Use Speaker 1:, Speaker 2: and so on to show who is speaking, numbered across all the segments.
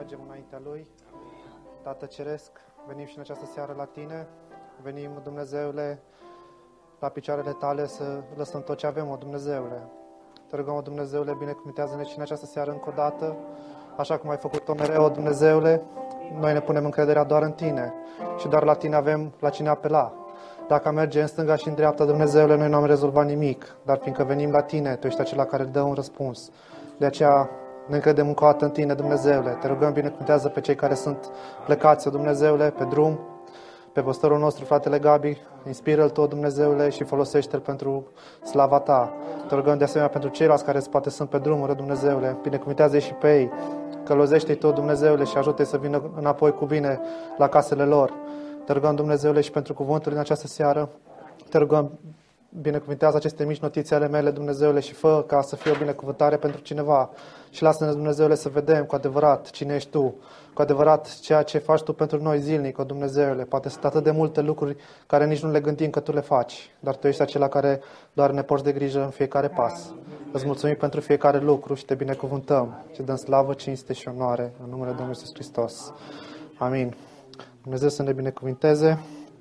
Speaker 1: mergem înaintea Lui. Tată Ceresc, venim și în această seară la Tine. Venim, Dumnezeule, la picioarele Tale să lăsăm tot ce avem, o Dumnezeule. Te rugăm, o Dumnezeule, binecuvântează-ne și în această seară încă o dată, așa cum ai făcut-o mereu, o Dumnezeule. Noi ne punem încrederea doar în Tine și doar la Tine avem la cine apela. Dacă merge în stânga și în dreapta, Dumnezeule, noi nu am rezolvat nimic, dar fiindcă venim la Tine, Tu ești acela care dă un răspuns. De aceea ne încredem încă o dată în Tine, Dumnezeule. Te rugăm, binecuvântează pe cei care sunt plecați, Dumnezeule, pe drum, pe păstorul nostru, fratele Gabi, inspiră-l Tu, Dumnezeule, și folosește-l pentru slava Ta. Te rugăm de asemenea pentru ceilalți care poate sunt pe drumuri, Dumnezeule, binecuvântează-i și pe ei, călăuzește-i Tu, Dumnezeule, și ajută-i să vină înapoi cu bine la casele lor. Te rugăm, Dumnezeule, și pentru cuvântul în această seară. Te rugăm, binecuvântează aceste mici notiții ale mele, Dumnezeule, și fă ca să fie o binecuvântare pentru cineva. Și lasă-ne, Dumnezeule, să vedem cu adevărat cine ești Tu, cu adevărat ceea ce faci Tu pentru noi zilnic, o Dumnezeule. Poate sunt atât de multe lucruri care nici nu le gândim că Tu le faci, dar Tu ești acela care doar ne porți de grijă în fiecare pas. Îți mulțumim pentru fiecare lucru și Te binecuvântăm și dăm slavă, cinste și onoare în numele Domnului Iisus Hristos. Amin. Dumnezeu să ne binecuvinteze.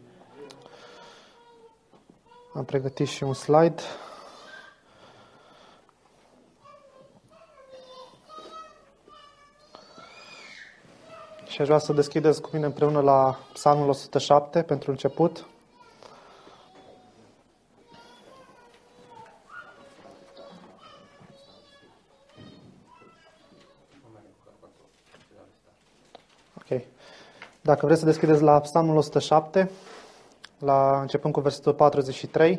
Speaker 1: Am pregătit și un slide. Și aș vrea să deschideți cu mine împreună la Psalmul 107 pentru început. Ok. Dacă vreți să deschideți la Psalmul 107, începând cu versetul 43,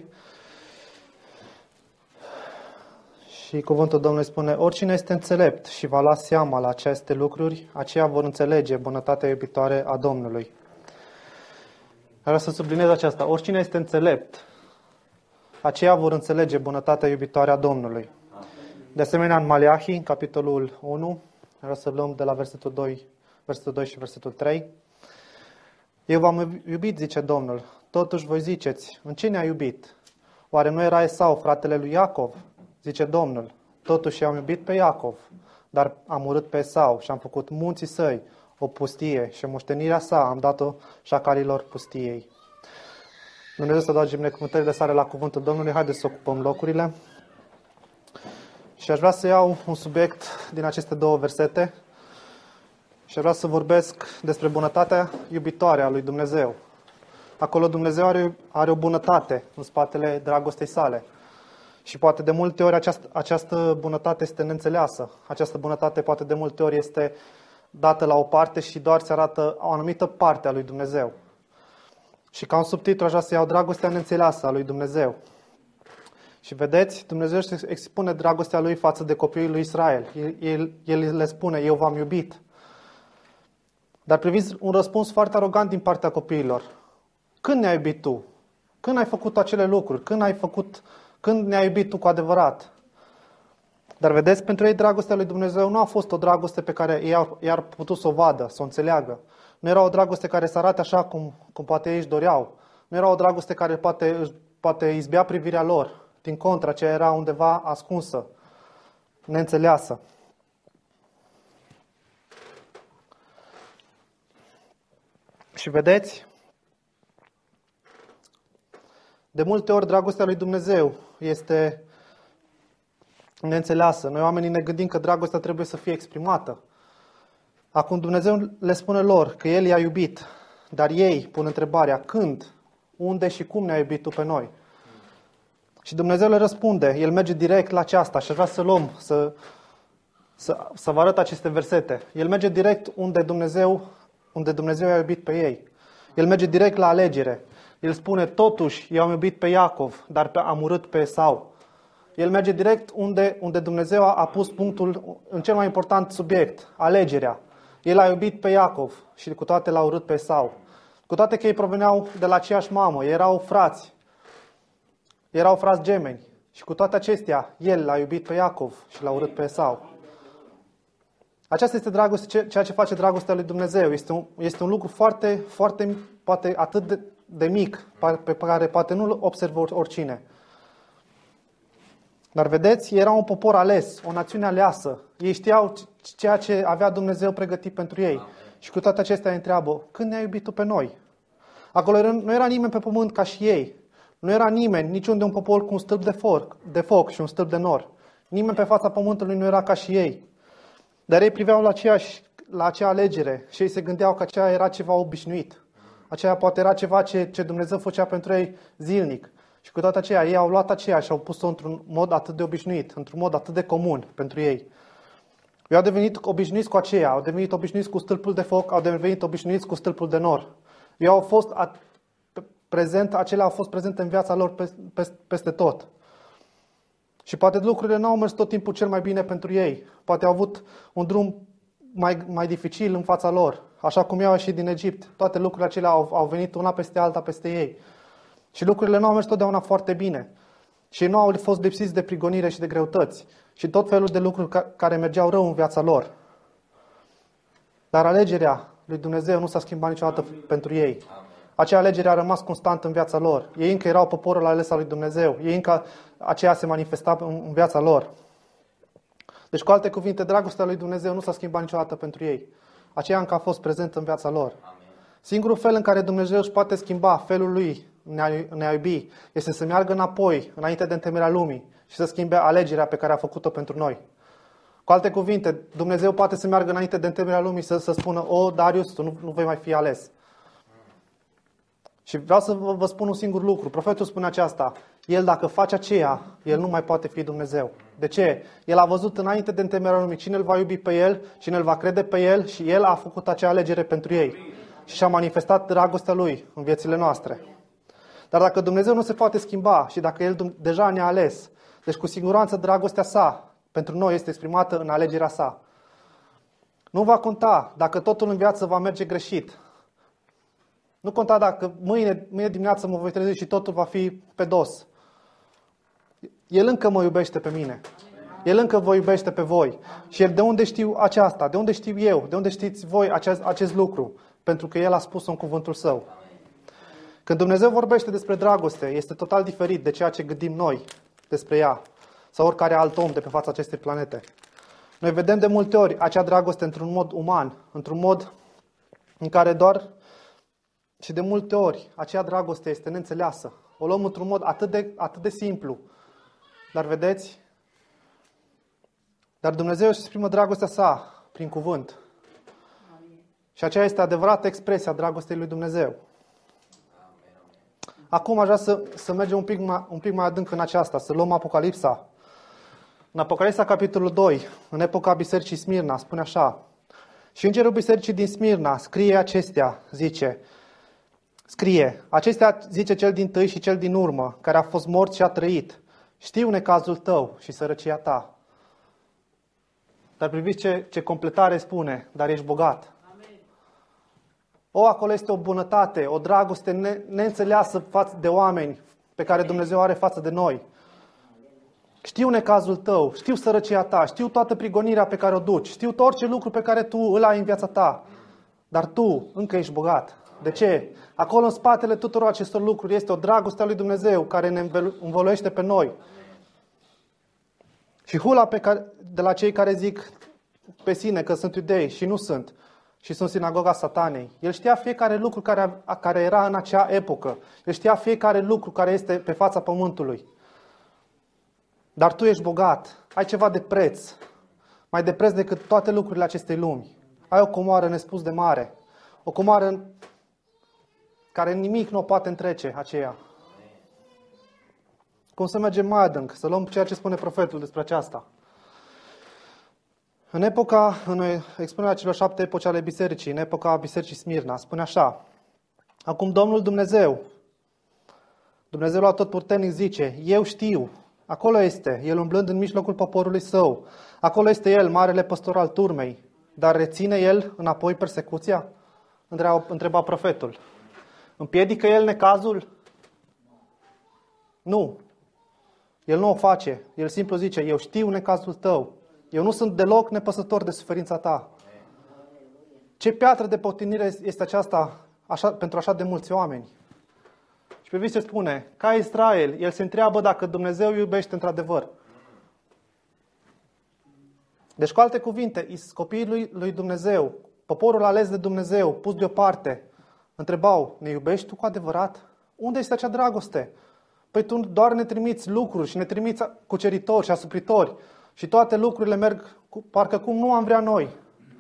Speaker 1: și cuvântul Domnului spune: oricine este înțelept și va lua seama la aceste lucruri, aceia vor înțelege bunătatea iubitoare a Domnului. Vreau să subliniez aceasta: oricine este înțelept, aceia vor înțelege bunătatea iubitoare a Domnului. De asemenea, în Maleahi, în capitolul 1, vreau să luăm de la versetul 2 și versetul 3. Eu v-am iubit, zice Domnul, totuși voi ziceți: în ce ne-a iubit? Oare nu era Esau, fratele lui Iacov? Zice Domnul, totuși am iubit pe Iacov, dar am urât pe Esau și am făcut munții săi o pustie și moștenirea sa am dat-o șacalilor pustiei. Dumnezeu să adauge binecuvântările sale la cuvântul Domnului. Haideți să ocupăm locurile. Și aș vrea să iau un subiect din aceste două versete și aș vrea să vorbesc despre bunătatea iubitoare a lui Dumnezeu. Acolo Dumnezeu are o bunătate în spatele dragostei sale. Și poate de multe ori această bunătate este neînțeleasă. Această bunătate poate de multe ori este dată la o parte și doar se arată o anumită parte a lui Dumnezeu. Și ca un subtitlu aș vrea să iau dragostea neînțeleasă a lui Dumnezeu. Și vedeți, Dumnezeu își expune dragostea Lui față de copiii lui Israel. El le spune: eu v-am iubit. Dar priviți un răspuns foarte arogant din partea copiilor. Când ne-ai iubit Tu? Când ai făcut acele lucruri? Când ne-ai iubit Tu cu adevărat? Dar vedeți, pentru ei dragostea lui Dumnezeu nu a fost o dragoste pe care ei ar putut să o vadă, să o înțeleagă. Nu era o dragoste care să arate așa cum poate ei își doreau. Nu era o dragoste care poate izbea privirea lor. Din contră, aceea era undeva ascunsă, neînțeleasă. Și vedeți, de multe ori dragostea lui Dumnezeu este neînțeleasă. Noi oamenii ne gândim că dragostea trebuie să fie exprimată. Acum Dumnezeu le spune lor că El i-a iubit, dar ei pun întrebarea: când, unde și cum ne-a iubit Tu pe noi? Și Dumnezeu le răspunde, El merge direct la aceasta și aș vrea să luăm, să vă arăt aceste versete. El merge direct unde Dumnezeu i-a iubit pe ei. El merge direct la alegere. El spune: totuși eu am iubit pe Iacov, dar am urât pe Esau. El merge direct unde Dumnezeu a pus punctul în cel mai important subiect, alegerea. El a iubit pe Iacov și cu toate l-a urât pe Esau. Cu toate că ei proveneau de la aceeași mamă, erau frați gemeni. Și cu toate acestea, El l-a iubit pe Iacov și l-a urât pe Esau. Aceasta este dragoste, ceea ce face dragostea lui Dumnezeu. Este un lucru foarte, foarte, poate atât de mic, pe care poate nu-l observă oricine. Dar vedeți, era un popor ales, o națiune aleasă. Ei știau ceea ce avea Dumnezeu pregătit pentru ei. Și cu toate acestea îi întreabă, când ne-ai iubit tu pe noi? Acolo nu era nimeni pe pământ ca și ei. Nu era nimeni, niciun de un popor cu un stâlp de foc și un stâlp de nor. Nimeni pe fața pământului nu era ca și ei. Dar ei priveau la acea alegere și ei se gândeau că aceea era ceva obișnuit. Aceea poate era ceva ce Dumnezeu făcea pentru ei zilnic. Și cu toate aceea, ei au luat aceea și au pus-o într-un mod atât de obișnuit, într-un mod atât de comun pentru ei. Ei au devenit obișnuiți cu aceea, au devenit obișnuiți cu stâlpul de foc, au devenit obișnuiți cu stâlpul de nor. Ei au fost acelea au fost prezente în viața lor peste tot. Și poate lucrurile nu au mers tot timpul cel mai bine pentru ei. Poate au avut un drum mai dificil în fața lor. Așa cum i-au ieșit din Egipt. Toate lucrurile acelea au venit una peste alta peste ei. Și lucrurile nu au mers totdeauna foarte bine. Și ei nu au fost lipsiți de prigonire și de greutăți. Și tot felul de lucruri care mergeau rău în viața lor. Dar alegerea lui Dumnezeu nu s-a schimbat niciodată pentru ei. Acea alegere a rămas constantă în viața lor. Ei încă erau poporul ales al lui Dumnezeu. Ei încă aceea se manifesta în viața lor. Deci, cu alte cuvinte, dragostea lui Dumnezeu nu s-a schimbat niciodată pentru ei. Aceea încă a fost prezentă în viața lor. Singurul fel în care Dumnezeu își poate schimba felul lui în a iubi este să meargă înapoi, înainte de întemeierea lumii și să schimbe alegerea pe care a făcut-o pentru noi. Cu alte cuvinte, Dumnezeu poate să meargă înainte de întemeierea lumii să spună: o, Darius, tu nu vei mai fi ales. Și vreau să vă spun un singur lucru. Profetul spune aceasta: el, dacă face aceea, el nu mai poate fi Dumnezeu. De ce? El a văzut înainte de întemeierea lumii cine îl va iubi pe el, cine îl va crede pe el și el a făcut acea alegere pentru ei. Și și-a manifestat dragostea lui în viețile noastre. Dar dacă Dumnezeu nu se poate schimba și dacă el deja ne-a ales, deci cu siguranță dragostea sa pentru noi este exprimată în alegerea sa. Nu va conta dacă totul în viață va merge greșit. Nu conta dacă mâine dimineață mă voi trezi și totul va fi pe dos. El încă mă iubește pe mine. El încă vă iubește pe voi. Și de unde știu aceasta? De unde știu eu? De unde știți voi acest lucru? Pentru că El a spus-o în cuvântul Său. Când Dumnezeu vorbește despre dragoste, este total diferit de ceea ce gândim noi despre ea. Sau oricare alt om de pe fața acestei planete. Noi vedem de multe ori acea dragoste într-un mod uman. Într-un mod în care doar... Și de multe ori acea dragoste este neînțeleasă. O luăm într-un mod atât de simplu. Dar vedeți? Dar Dumnezeu își exprimă dragostea sa prin cuvânt. Și aceea este adevărată expresia dragostei lui Dumnezeu. Acum aș vrea să mergem un pic mai adânc în aceasta, să luăm Apocalipsa. În Apocalipsa, capitolul 2, în epoca bisericii Smirna, spune așa: și îngerul bisericii din Smirna scrie acestea, acestea zice cel dintâi și cel din urmă, care a fost mort și a trăit. Știu necazul tău și sărăcia ta. Dar priviți ce completare spune: dar ești bogat. Acolo este o bunătate, o dragoste neînțeleasă față de oameni pe care Dumnezeu are față de noi. Știu necazul tău, știu sărăcia ta, știu toată prigonirea pe care o duci, știu tot orice lucru pe care tu îl ai în viața ta. Dar tu încă ești bogat. De ce? Acolo în spatele tuturor acestor lucruri este o dragoste a lui Dumnezeu care ne învăluiește pe noi. Și hula de la cei care zic pe sine că sunt iudei și nu sunt, și sunt sinagoga Satanei. El știa fiecare lucru care era în acea epocă. El știa fiecare lucru care este pe fața pământului. Dar tu ești bogat, ai ceva de preț, mai de preț decât toate lucrurile acestei lumi. Ai o comoară nespus de mare, o comoară care nimic nu o poate întrece aceea. Cum să mergem mai adânc, să luăm ceea ce spune profetul despre aceasta. În expunerea celor 7 epoci ale bisericii, în epoca bisericii Smirna, spune așa: acum Domnul Dumnezeu, Dumnezeul Atotputernic zice: eu știu, acolo este, El umblând în mijlocul poporului Său, acolo este El, marele păstor al turmei, dar reține El înapoi persecuția? Întreba profetul. Împiedică El necazul? Nu. El nu o face. El simplu zice: eu știu necazul tău. Eu nu sunt deloc nepăsător de suferința ta. Ce piatră de potinire este aceasta pentru așa de mulți oameni? Și priviți ce spune: ca Israel, el se întreabă dacă Dumnezeu iubește într-adevăr. Deci, cu alte cuvinte, copiii lui Dumnezeu, poporul ales de Dumnezeu, pus deoparte, întrebau, ne iubești tu cu adevărat? Unde este acea dragoste? Păi tu doar ne trimiți lucruri și ne trimiți cuceritori și asupritori și toate lucrurile merg parcă cum nu am vrea noi.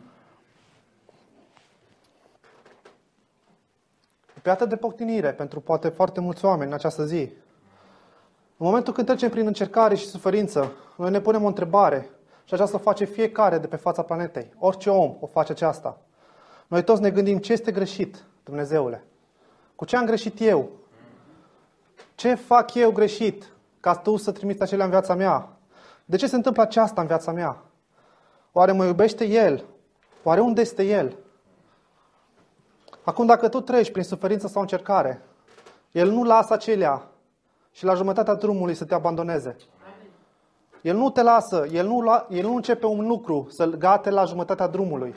Speaker 1: E piatră de pocninire pentru poate foarte mulți oameni în această zi. În momentul când trecem prin încercare și suferință, noi ne punem o întrebare și aceasta o face fiecare de pe fața planetei. Orice om o face aceasta. Noi toți ne gândim ce este greșit, Dumnezeule. Cu ce am greșit eu? Ce fac eu greșit ca tu să trimiți acelea în viața mea? De ce se întâmplă aceasta în viața mea? Oare mă iubește El? Oare unde este El? Acum, dacă tu treci prin suferință sau încercare, El nu lasă acelea și la jumătatea drumului să te abandoneze. El nu te lasă, El nu începe un lucru să-l gate la jumătatea drumului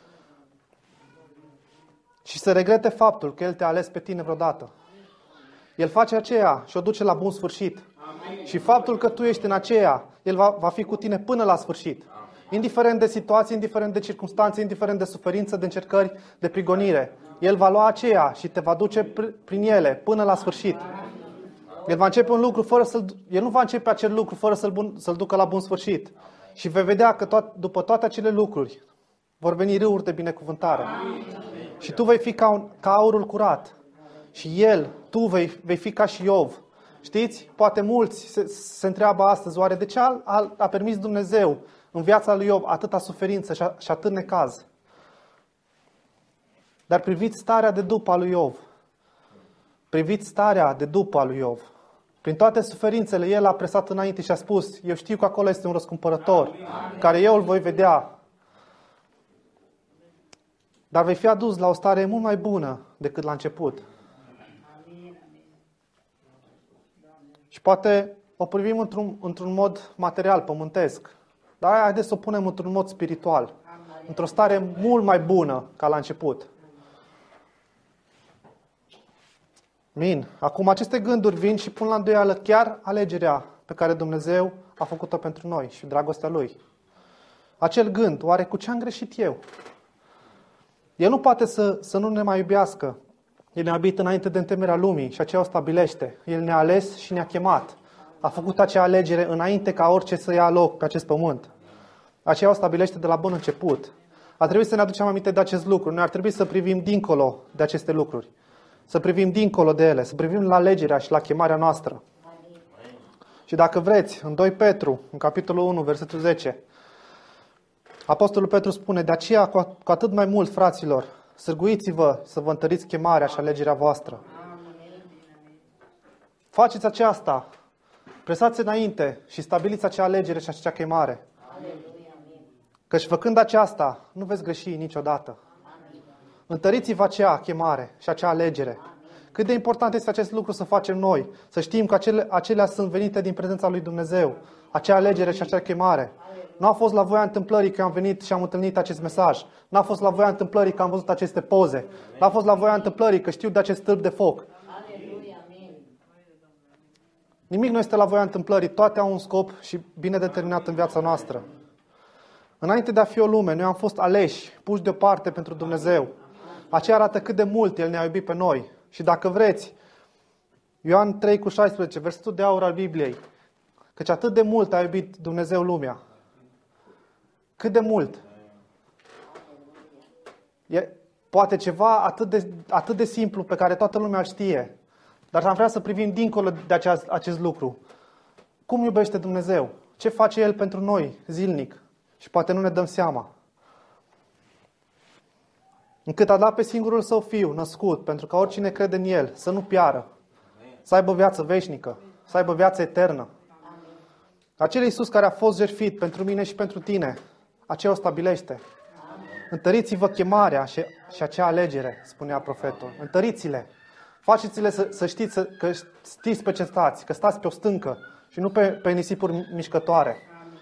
Speaker 1: și să regrete faptul că El te-a ales pe tine vreodată. El face aceea și o duce la bun sfârșit. Amin. Și faptul că tu ești în aceea, El va fi cu tine până la sfârșit. Amin. Indiferent de situații, indiferent de circunstanțe, indiferent de suferință, de încercări, de prigonire. El va lua aceea și te va duce prin ele până la sfârșit. El va începe un lucru El nu va începe acel lucru fără să-l ducă la bun sfârșit. Și vei vedea că după toate acele lucruri vor veni râuri de binecuvântare. Amin. Și tu vei fi ca aurul curat. Și tu vei fi ca și Iov. Știți? Poate mulți se întreabă astăzi, oare de ce a permis Dumnezeu în viața lui Iov atâta suferință și atât necaz? Dar priviți starea de după a lui Iov. Priviți starea de după a lui Iov. Prin toate suferințele, el a presat înainte și a spus, eu știu că acolo este un răscumpărător, care eu îl voi vedea. Dar vei fi adus la o stare mult mai bună decât la început. Și poate o privim într-un mod material, pământesc. Dar haideți să o punem într-un mod spiritual. Într-o stare mult mai bună ca la început. Amin. Acum aceste gânduri vin și pun la îndoială chiar alegerea pe care Dumnezeu a făcut-o pentru noi și dragostea Lui. Acel gând, oare cu ce am greșit eu? El nu poate să nu ne mai iubească. El ne-a iubit înainte de întemeierea lumii și aceea o stabilește. El ne-a ales și ne-a chemat. A făcut acea alegere înainte ca orice să ia loc pe acest pământ. Aceea o stabilește de la bun început. A trebuit să ne aducem aminte de acest lucru. Noi ar trebui să privim dincolo de aceste lucruri. Să privim dincolo de ele. Să privim la alegerea și la chemarea noastră. Și dacă vreți, în 2 Petru, în capitolul 1, versetul 10, Apostolul Petru spune, de aceea cu atât mai mult, fraților, sârguiți-vă să vă întăriți chemarea și alegerea voastră. Faceți aceasta, presați înainte și stabiliți acea alegere și acea chemare. Căci făcând aceasta, nu veți greși niciodată. Întăriți-vă acea chemare și acea alegere. Cât de important este acest lucru să facem noi, să știm că acelea sunt venite din prezența lui Dumnezeu, acea alegere și acea chemare. Nu a fost la voia întâmplării că am venit și am întâlnit acest mesaj. Nu a fost la voia întâmplării că am văzut aceste poze. Nu a fost la voia întâmplării că știu de acest stâlp de foc. Nimic nu este la voia întâmplării. Toate au un scop și bine determinat în viața noastră. Înainte de a fi o lume, noi am fost aleși, puși deoparte pentru Dumnezeu. Aceea arată cât de mult El ne-a iubit pe noi. Și dacă vreți, Ioan 3,16, versetul de aur al Bibliei, căci atât de mult a iubit Dumnezeu lumea. Cât de mult? E poate ceva atât de simplu pe care toată lumea îl știe. Dar am vrea să privim dincolo de acest lucru. Cum iubește Dumnezeu? Ce face El pentru noi zilnic? Și poate nu ne dăm seama. Încât a dat pe singurul Său Fiu născut, pentru ca oricine crede în El să nu piară, să aibă viață veșnică, să aibă viață eternă. Acel Iisus care a fost jertfit pentru mine și pentru tine, aceea o stabilește. Întăriți-vă chemarea și acea alegere, spunea profetul. Întăriți-le. Faceți-le să știți că știți pe ce stați, că stați pe o stâncă și nu pe nisipuri mișcătoare.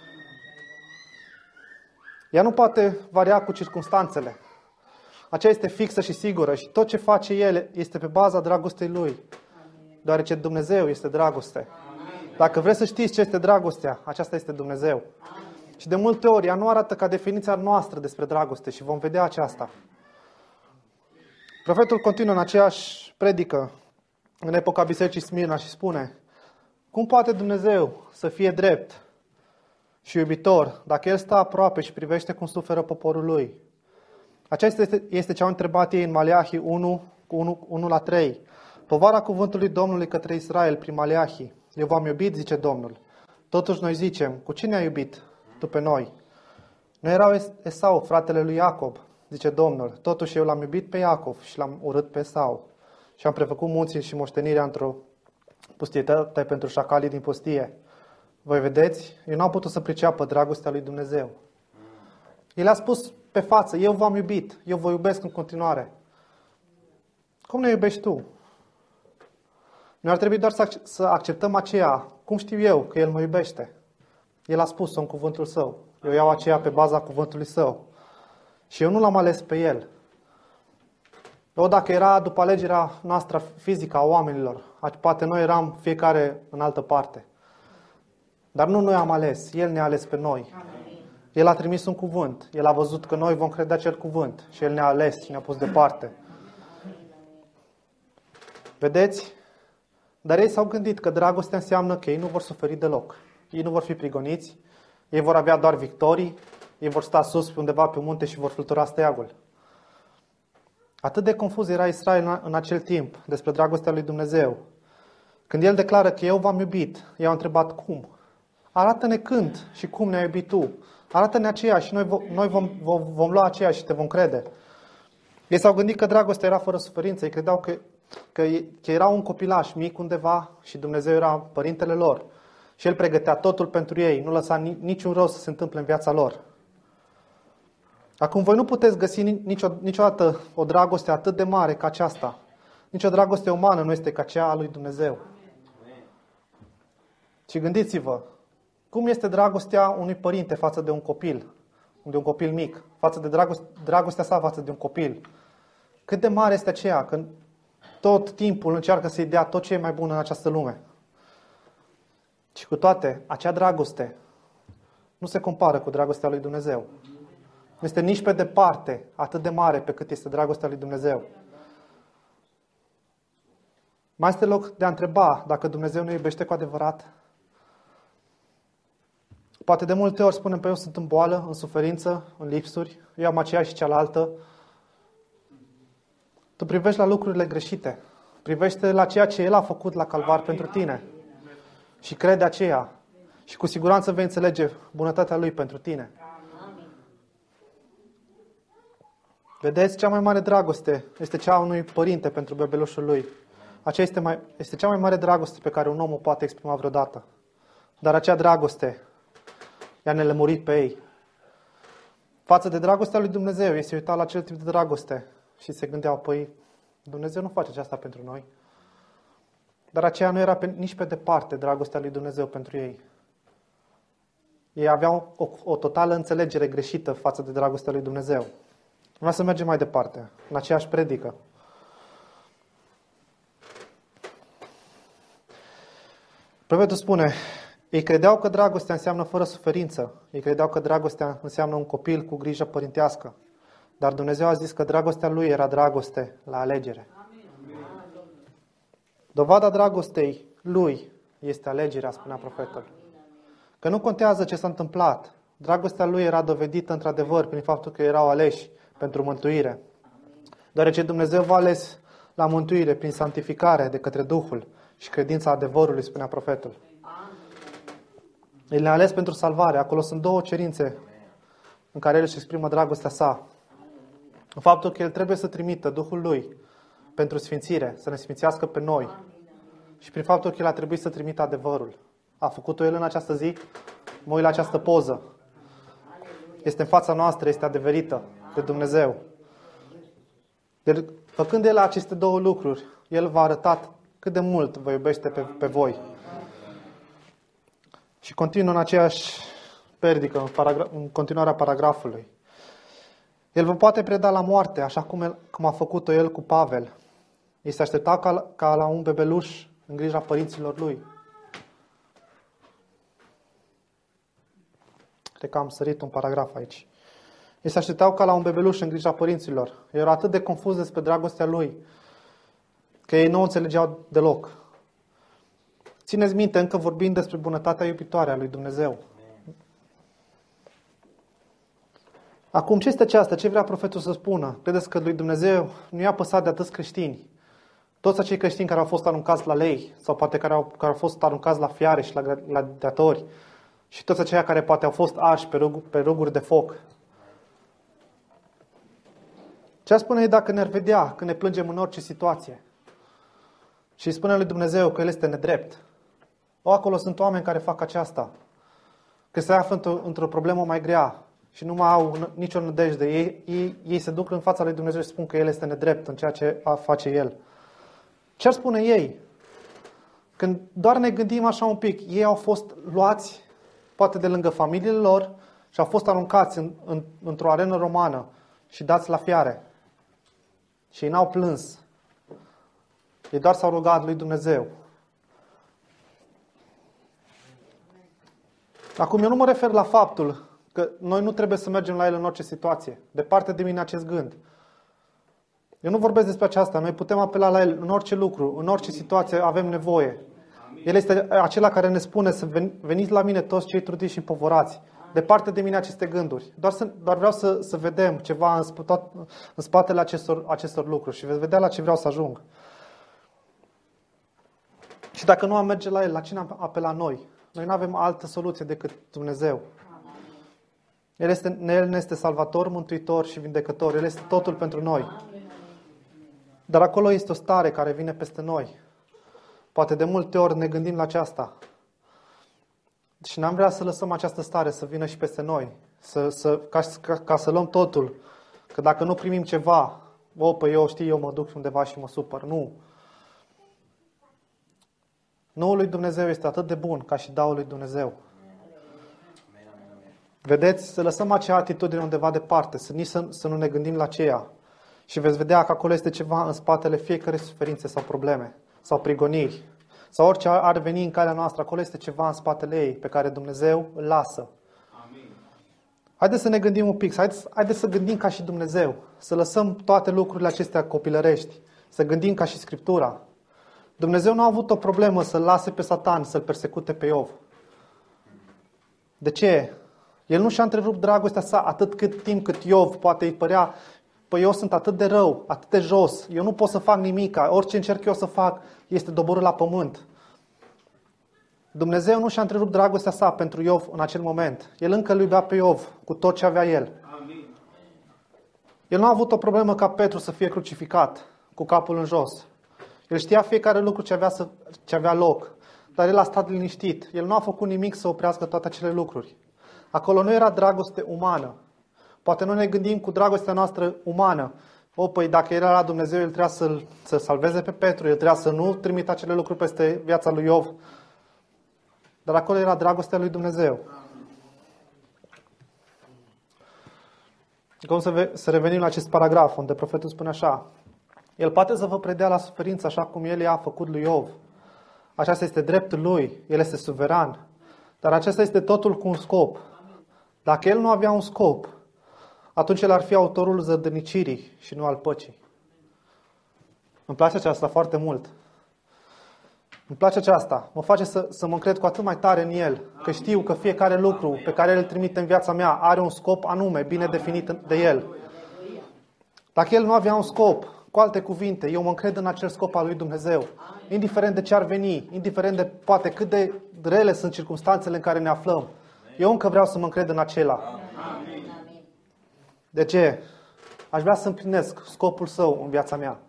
Speaker 1: Ea nu poate varia cu circumstanțele. Aceea este fixă și sigură și tot ce face El este pe baza dragostei Lui. Deoarece Dumnezeu este dragoste. Dacă vreți să știți ce este dragostea, aceasta este Dumnezeu. Și de multe ori ea nu arată ca definiția noastră despre dragoste și vom vedea aceasta. Profetul continuă în aceeași predică în epoca Bisericii Smirna și spune: cum poate Dumnezeu să fie drept și iubitor dacă El stă aproape și privește cum suferă poporul Lui? Aceasta este ce au întrebat ei în Maleahi 1:1-3. Povara cuvântului Domnului către Israel prin Maleahi. Eu v-am iubit, zice Domnul. Totuși noi zicem: cu cine ai iubit tu pe noi? Nu erau Esau, fratele lui Iacob, zice Domnul. Totuși eu l-am iubit pe Iacov și l-am urât pe Esau. Și am prefăcut munții și moștenirea într-o pustietate pentru șacalii din pustie. Voi vedeți, eu n-am putut să priceapă dragostea lui Dumnezeu. El a spus pe față: eu v-am iubit, eu vă iubesc în continuare. Cum ne iubești tu? Noi ar trebui doar să acceptăm aceea. Cum știu eu că El mă iubește? El a spus-o în cuvântul Său. Eu iau aceea pe baza cuvântului Său. Și eu nu l-am ales pe El. Dacă era după alegerea noastră fizică a oamenilor, poate noi eram fiecare în altă parte. Dar nu noi am ales, El ne-a ales pe noi. El a trimis un cuvânt. El a văzut că noi vom crede acel cuvânt. Și El ne-a ales și ne-a pus departe. Vedeți? Dar ei s-au gândit că dragostea înseamnă că ei nu vor suferi deloc. Ei nu vor fi prigoniți. Ei vor avea doar victorii. Ei vor sta sus pe undeva pe munte și vor flutura steagul. Atât de confuz era Israel în acel timp despre dragostea lui Dumnezeu. Când El declară că eu v-am iubit, i-au întrebat cum. Arată-ne când și cum ne-ai iubit tu. Arată-ne aceea și noi vom lua aceea și te vom crede. Ei s-au gândit că dragostea era fără suferință. Ei credeau că era un copilaș mic undeva și Dumnezeu era părintele lor. Și El pregătea totul pentru ei. Nu lăsa niciun rău să se întâmple în viața lor. Acum voi nu puteți găsi niciodată o dragoste atât de mare ca aceasta. Nici o dragoste umană nu este ca cea a lui Dumnezeu. Și gândiți-vă, cum este dragostea unui părinte față de un copil mic, față de dragostea sa față de un copil. Cât de mare este aceea când tot timpul încearcă să-i dea tot ce e mai bun în această lume. Și cu toate, acea dragoste nu se compară cu dragostea lui Dumnezeu. Nu este nici pe departe atât de mare pe cât este dragostea lui Dumnezeu. Mai este loc de a întreba dacă Dumnezeu ne iubește cu adevărat? Poate de multe ori spunem: eu sunt în boală, în suferință, în lipsuri, eu am aceea și cealaltă. Tu privești la lucrurile greșite. Privește la ceea ce El a făcut la Calvar pentru tine. Și crede aceea. Și cu siguranță vei înțelege bunătatea Lui pentru tine. Vedeți, cea mai mare dragoste este cea a unui părinte pentru bebelușul lui. Aceea este cea mai mare dragoste pe care un om o poate exprima vreodată. Dar acea dragoste i-a nelămurit pe ei. Față de dragostea lui Dumnezeu, ei se uitau la acel tip de dragoste și se gândeau: păi, Dumnezeu nu face aceasta pentru noi. Dar aceea nu era nici pe departe dragostea lui Dumnezeu pentru ei. Ei aveau o totală înțelegere greșită față de dragostea lui Dumnezeu. Vreau să mergem mai departe, în aceeași predică. Profetul spune: ei credeau că dragostea înseamnă fără suferință. Ei credeau că dragostea înseamnă un copil cu grijă părintească. Dar Dumnezeu a zis că dragostea Lui era dragoste la alegere. Dovada dragostei Lui este alegerea, spunea profetul. Că nu contează ce s-a întâmplat. Dragostea Lui era dovedită într-adevăr prin faptul că erau aleși pentru mântuire. Deoarece Dumnezeu v-a ales la mântuire prin santificare de către Duhul și credința adevărului, spunea profetul. El ne-a ales pentru salvare. Acolo sunt două cerințe în care El își exprimă dragostea sa. În faptul că El trebuie să trimită Duhul Lui pentru sfințire, să ne sfințească pe noi. Și prin faptul că El a trebuit să trimită adevărul. A făcut-o El în această zi. Mă uit la această poză. Este în fața noastră, este adeverită de Dumnezeu. Deci, făcând El aceste două lucruri, El v-a arătat cât de mult vă iubește pe voi. Și continuă în aceeași perdică, în continuarea paragrafului. El vă poate preda la moarte, așa cum a făcut-o El cu Pavel. Ei se aștepta ca la un bebeluș în grija părinților lui. Cred că am sărit un paragraf aici. Ei se așteptau ca la un bebeluș în grija părinților. Ei erau atât de confuzi despre dragostea lui, că ei nu o înțelegeau deloc. Țineți minte, încă vorbind despre bunătatea iubitoare a lui Dumnezeu. Acum, ce este aceasta? Ce vrea profetul să spună? Credeți că lui Dumnezeu nu i-a păsat de atâți creștini? Toți acei creștini care au fost aruncați la lei, sau poate care au fost aruncați la fiare și la gladiatori, și toți aceia care poate au fost arși pe ruguri de foc. Ce ar spune dacă ne-ar vedea când ne plângem în orice situație? Și îi spune lui Dumnezeu că El este nedrept. Acolo sunt oameni care fac aceasta. Că se află într-o problemă mai grea și nu mai au nicio nădejde. Ei se duc în fața lui Dumnezeu și spun că El este nedrept în ceea ce face El. Ce ar spune ei? Când doar ne gândim așa un pic, ei au fost luați poate de lângă familiile lor și au fost aruncați într-o arenă romană și dați la fiare. Și ei n-au plâns. Ei doar s-au rugat lui Dumnezeu. Acum, eu nu mă refer la faptul că noi nu trebuie să mergem la El în orice situație. Departe de mine acest gând. Eu nu vorbesc despre aceasta. Noi putem apela la El în orice lucru, în orice situație avem nevoie. El este acela care ne spune să veniți la mine toți cei trudiți și împovorați. Departe de mine aceste gânduri. Doar vreau să vedem ceva în spatele acestor lucruri și veți vedea la ce vreau să ajung. Și dacă nu am merge la El, la cine am apela noi? Noi nu avem altă soluție decât Dumnezeu. El ne este salvator, mântuitor și vindecător. El este totul pentru noi. Dar acolo este o stare care vine peste noi. Poate de multe ori ne gândim la aceasta. Și n-am vrea să lăsăm această stare să vină și peste noi. Ca să luăm totul. Că dacă nu primim ceva, păi eu mă duc undeva și mă supăr. Nu. Noul lui Dumnezeu este atât de bun ca și daul lui Dumnezeu. Vedeți, să lăsăm acea atitudine undeva departe, să nu ne gândim la aceea. Și veți vedea că acolo este ceva în spatele fiecărei suferințe sau probleme, sau prigoniri, sau orice ar veni în calea noastră, acolo este ceva în spatele ei pe care Dumnezeu îl lasă. Amin. Haideți să ne gândim un pic, haideți să gândim ca și Dumnezeu, să lăsăm toate lucrurile acestea copilărești, să gândim ca și Scriptura. Dumnezeu nu a avut o problemă să-l lase pe Satan, să-l persecute pe Iov. De ce? El nu și-a întrerupt dragostea sa atât cât timp cât Iov poate îi părea, păi eu sunt atât de rău, atât de jos, eu nu pot să fac nimic, orice încerc eu să fac este doborât la pământ. Dumnezeu nu și-a întrerupt dragostea sa pentru Iov în acel moment. El încă îl iubea pe Iov cu tot ce avea el. Amin. El nu a avut o problemă ca Petru să fie crucificat cu capul în jos. El știa fiecare lucru ce avea loc, dar el a stat liniștit. El nu a făcut nimic să oprească toate acele lucruri. Acolo nu era dragoste umană. Poate noi ne gândim cu dragostea noastră umană. Păi dacă era la Dumnezeu, el trebuia să salveze pe Petru, el trebuia să nu trimită acele lucruri peste viața lui Iov. Dar acolo era dragostea lui Dumnezeu. Cum să revenim la acest paragraf unde profetul spune așa: El poate să vă predea la suferință așa cum el i-a făcut lui Iov. Aceasta este dreptul lui, el este suveran. Dar acesta este totul cu un scop. Dacă el nu avea un scop, atunci el ar fi autorul zădărnicirii și nu al păcii. Îmi place aceasta foarte mult. Îmi place aceasta. Mă face să mă încred cu atât mai tare în El, că știu că fiecare lucru pe care El îl trimite în viața mea are un scop anume, bine definit de El. Dacă El nu avea un scop, cu alte cuvinte, eu mă încred în acel scop al lui Dumnezeu. Indiferent de ce ar veni, indiferent de poate cât de rele sunt circumstanțele în care ne aflăm, eu încă vreau să mă încred în acela. De ce? Aș vrea să împlinesc scopul Său în viața mea.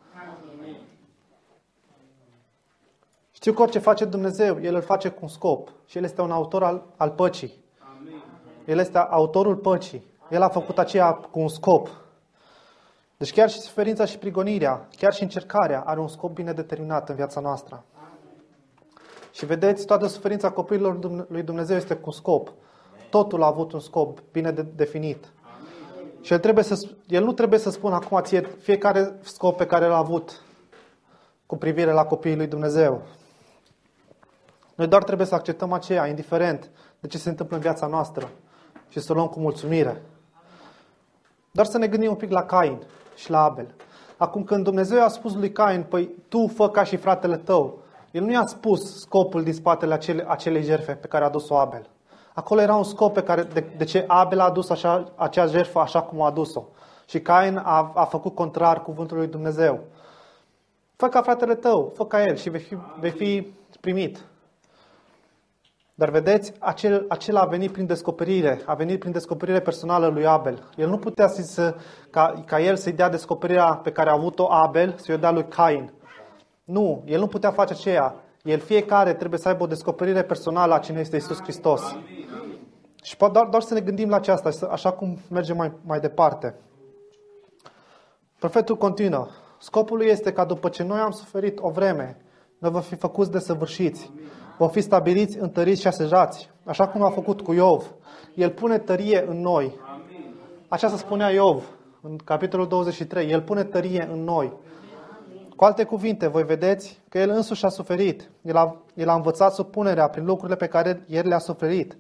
Speaker 1: Știu că orice face Dumnezeu, El îl face cu un scop. Și El este un autor al păcii. El este autorul păcii. El a făcut aceea cu un scop. Deci chiar și suferința și prigonirea, chiar și încercarea are un scop bine determinat în viața noastră. Și vedeți, toată suferința copiilor lui Dumnezeu este cu scop. Totul a avut un scop bine definit. Și El nu trebuie să spună acum ție fiecare scop pe care l-a avut cu privire la copiii lui Dumnezeu. Noi doar trebuie să acceptăm aceea, indiferent de ce se întâmplă în viața noastră. și să o luăm cu mulțumire. Doar să ne gândim un pic la Cain și la Abel. Acum când Dumnezeu a spus lui Cain, păi tu fă ca și fratele tău, el nu i-a spus scopul din spatele acelei jertfe pe care a adus-o Abel. Acolo era un scop pe care, de ce Abel a adus acea jertfă așa cum a adus-o. Și Cain a făcut contrar cuvântului lui Dumnezeu. Fă ca fratele tău, fă ca el și vei fi primit. Dar vedeți, acela a venit prin descoperire, a venit prin descoperire personală lui Abel. El nu putea ca el să-i dea descoperirea pe care a avut-o Abel, să-i dea lui Cain. Nu, el nu putea face aceea. El fiecare trebuie să aibă o descoperire personală a cine este Iisus Hristos. Și doar să ne gândim la aceasta, așa cum mergem mai departe. Profetul continuă. Scopul lui este ca după ce noi am suferit o vreme, noi vom fi făcuți desăvârșiți. Vom fi stabiliți, întăriți și așezați, așa cum a făcut cu Iov. El pune tărie în noi. Aceasta spunea Iov în capitolul 23. El pune tărie în noi. Cu alte cuvinte, voi vedeți că el însuși a suferit. El a învățat supunerea prin lucrurile pe care el le-a suferit.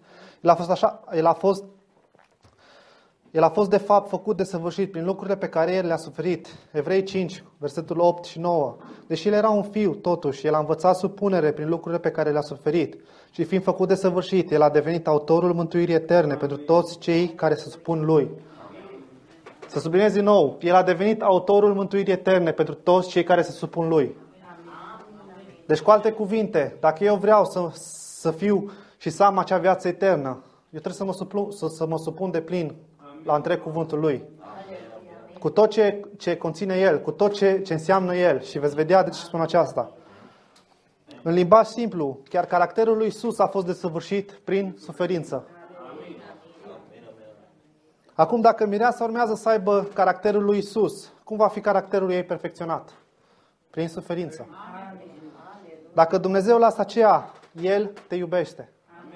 Speaker 1: El a fost de fapt făcut desăvârșit prin lucrurile pe care el le-a suferit. Evrei 5, versetul 8 și 9. Deși el era un fiu, totuși, el a învățat supunere prin lucrurile pe care le-a suferit. Și fiind făcut desăvârșit, el a devenit autorul mântuirii eterne pentru toți cei care se supun lui. Să subliniez din nou, el a devenit autorul mântuirii eterne pentru toți cei care se supun lui. Deci, cu alte cuvinte, dacă eu vreau să fiu și să am acea viață eternă, eu trebuie să mă supun de plin la întreg cuvântul lui. Cu tot ce conține el, cu tot ce înseamnă el. Și veți vedea de ce spun aceasta. În limbaj simplu, chiar caracterul lui Iisus a fost desăvârșit prin suferință. Acum, dacă mireasa urmează să aibă caracterul lui Iisus, cum va fi caracterul ei perfecționat? Prin suferință. Dacă Dumnezeu lasă aceea, El te iubește.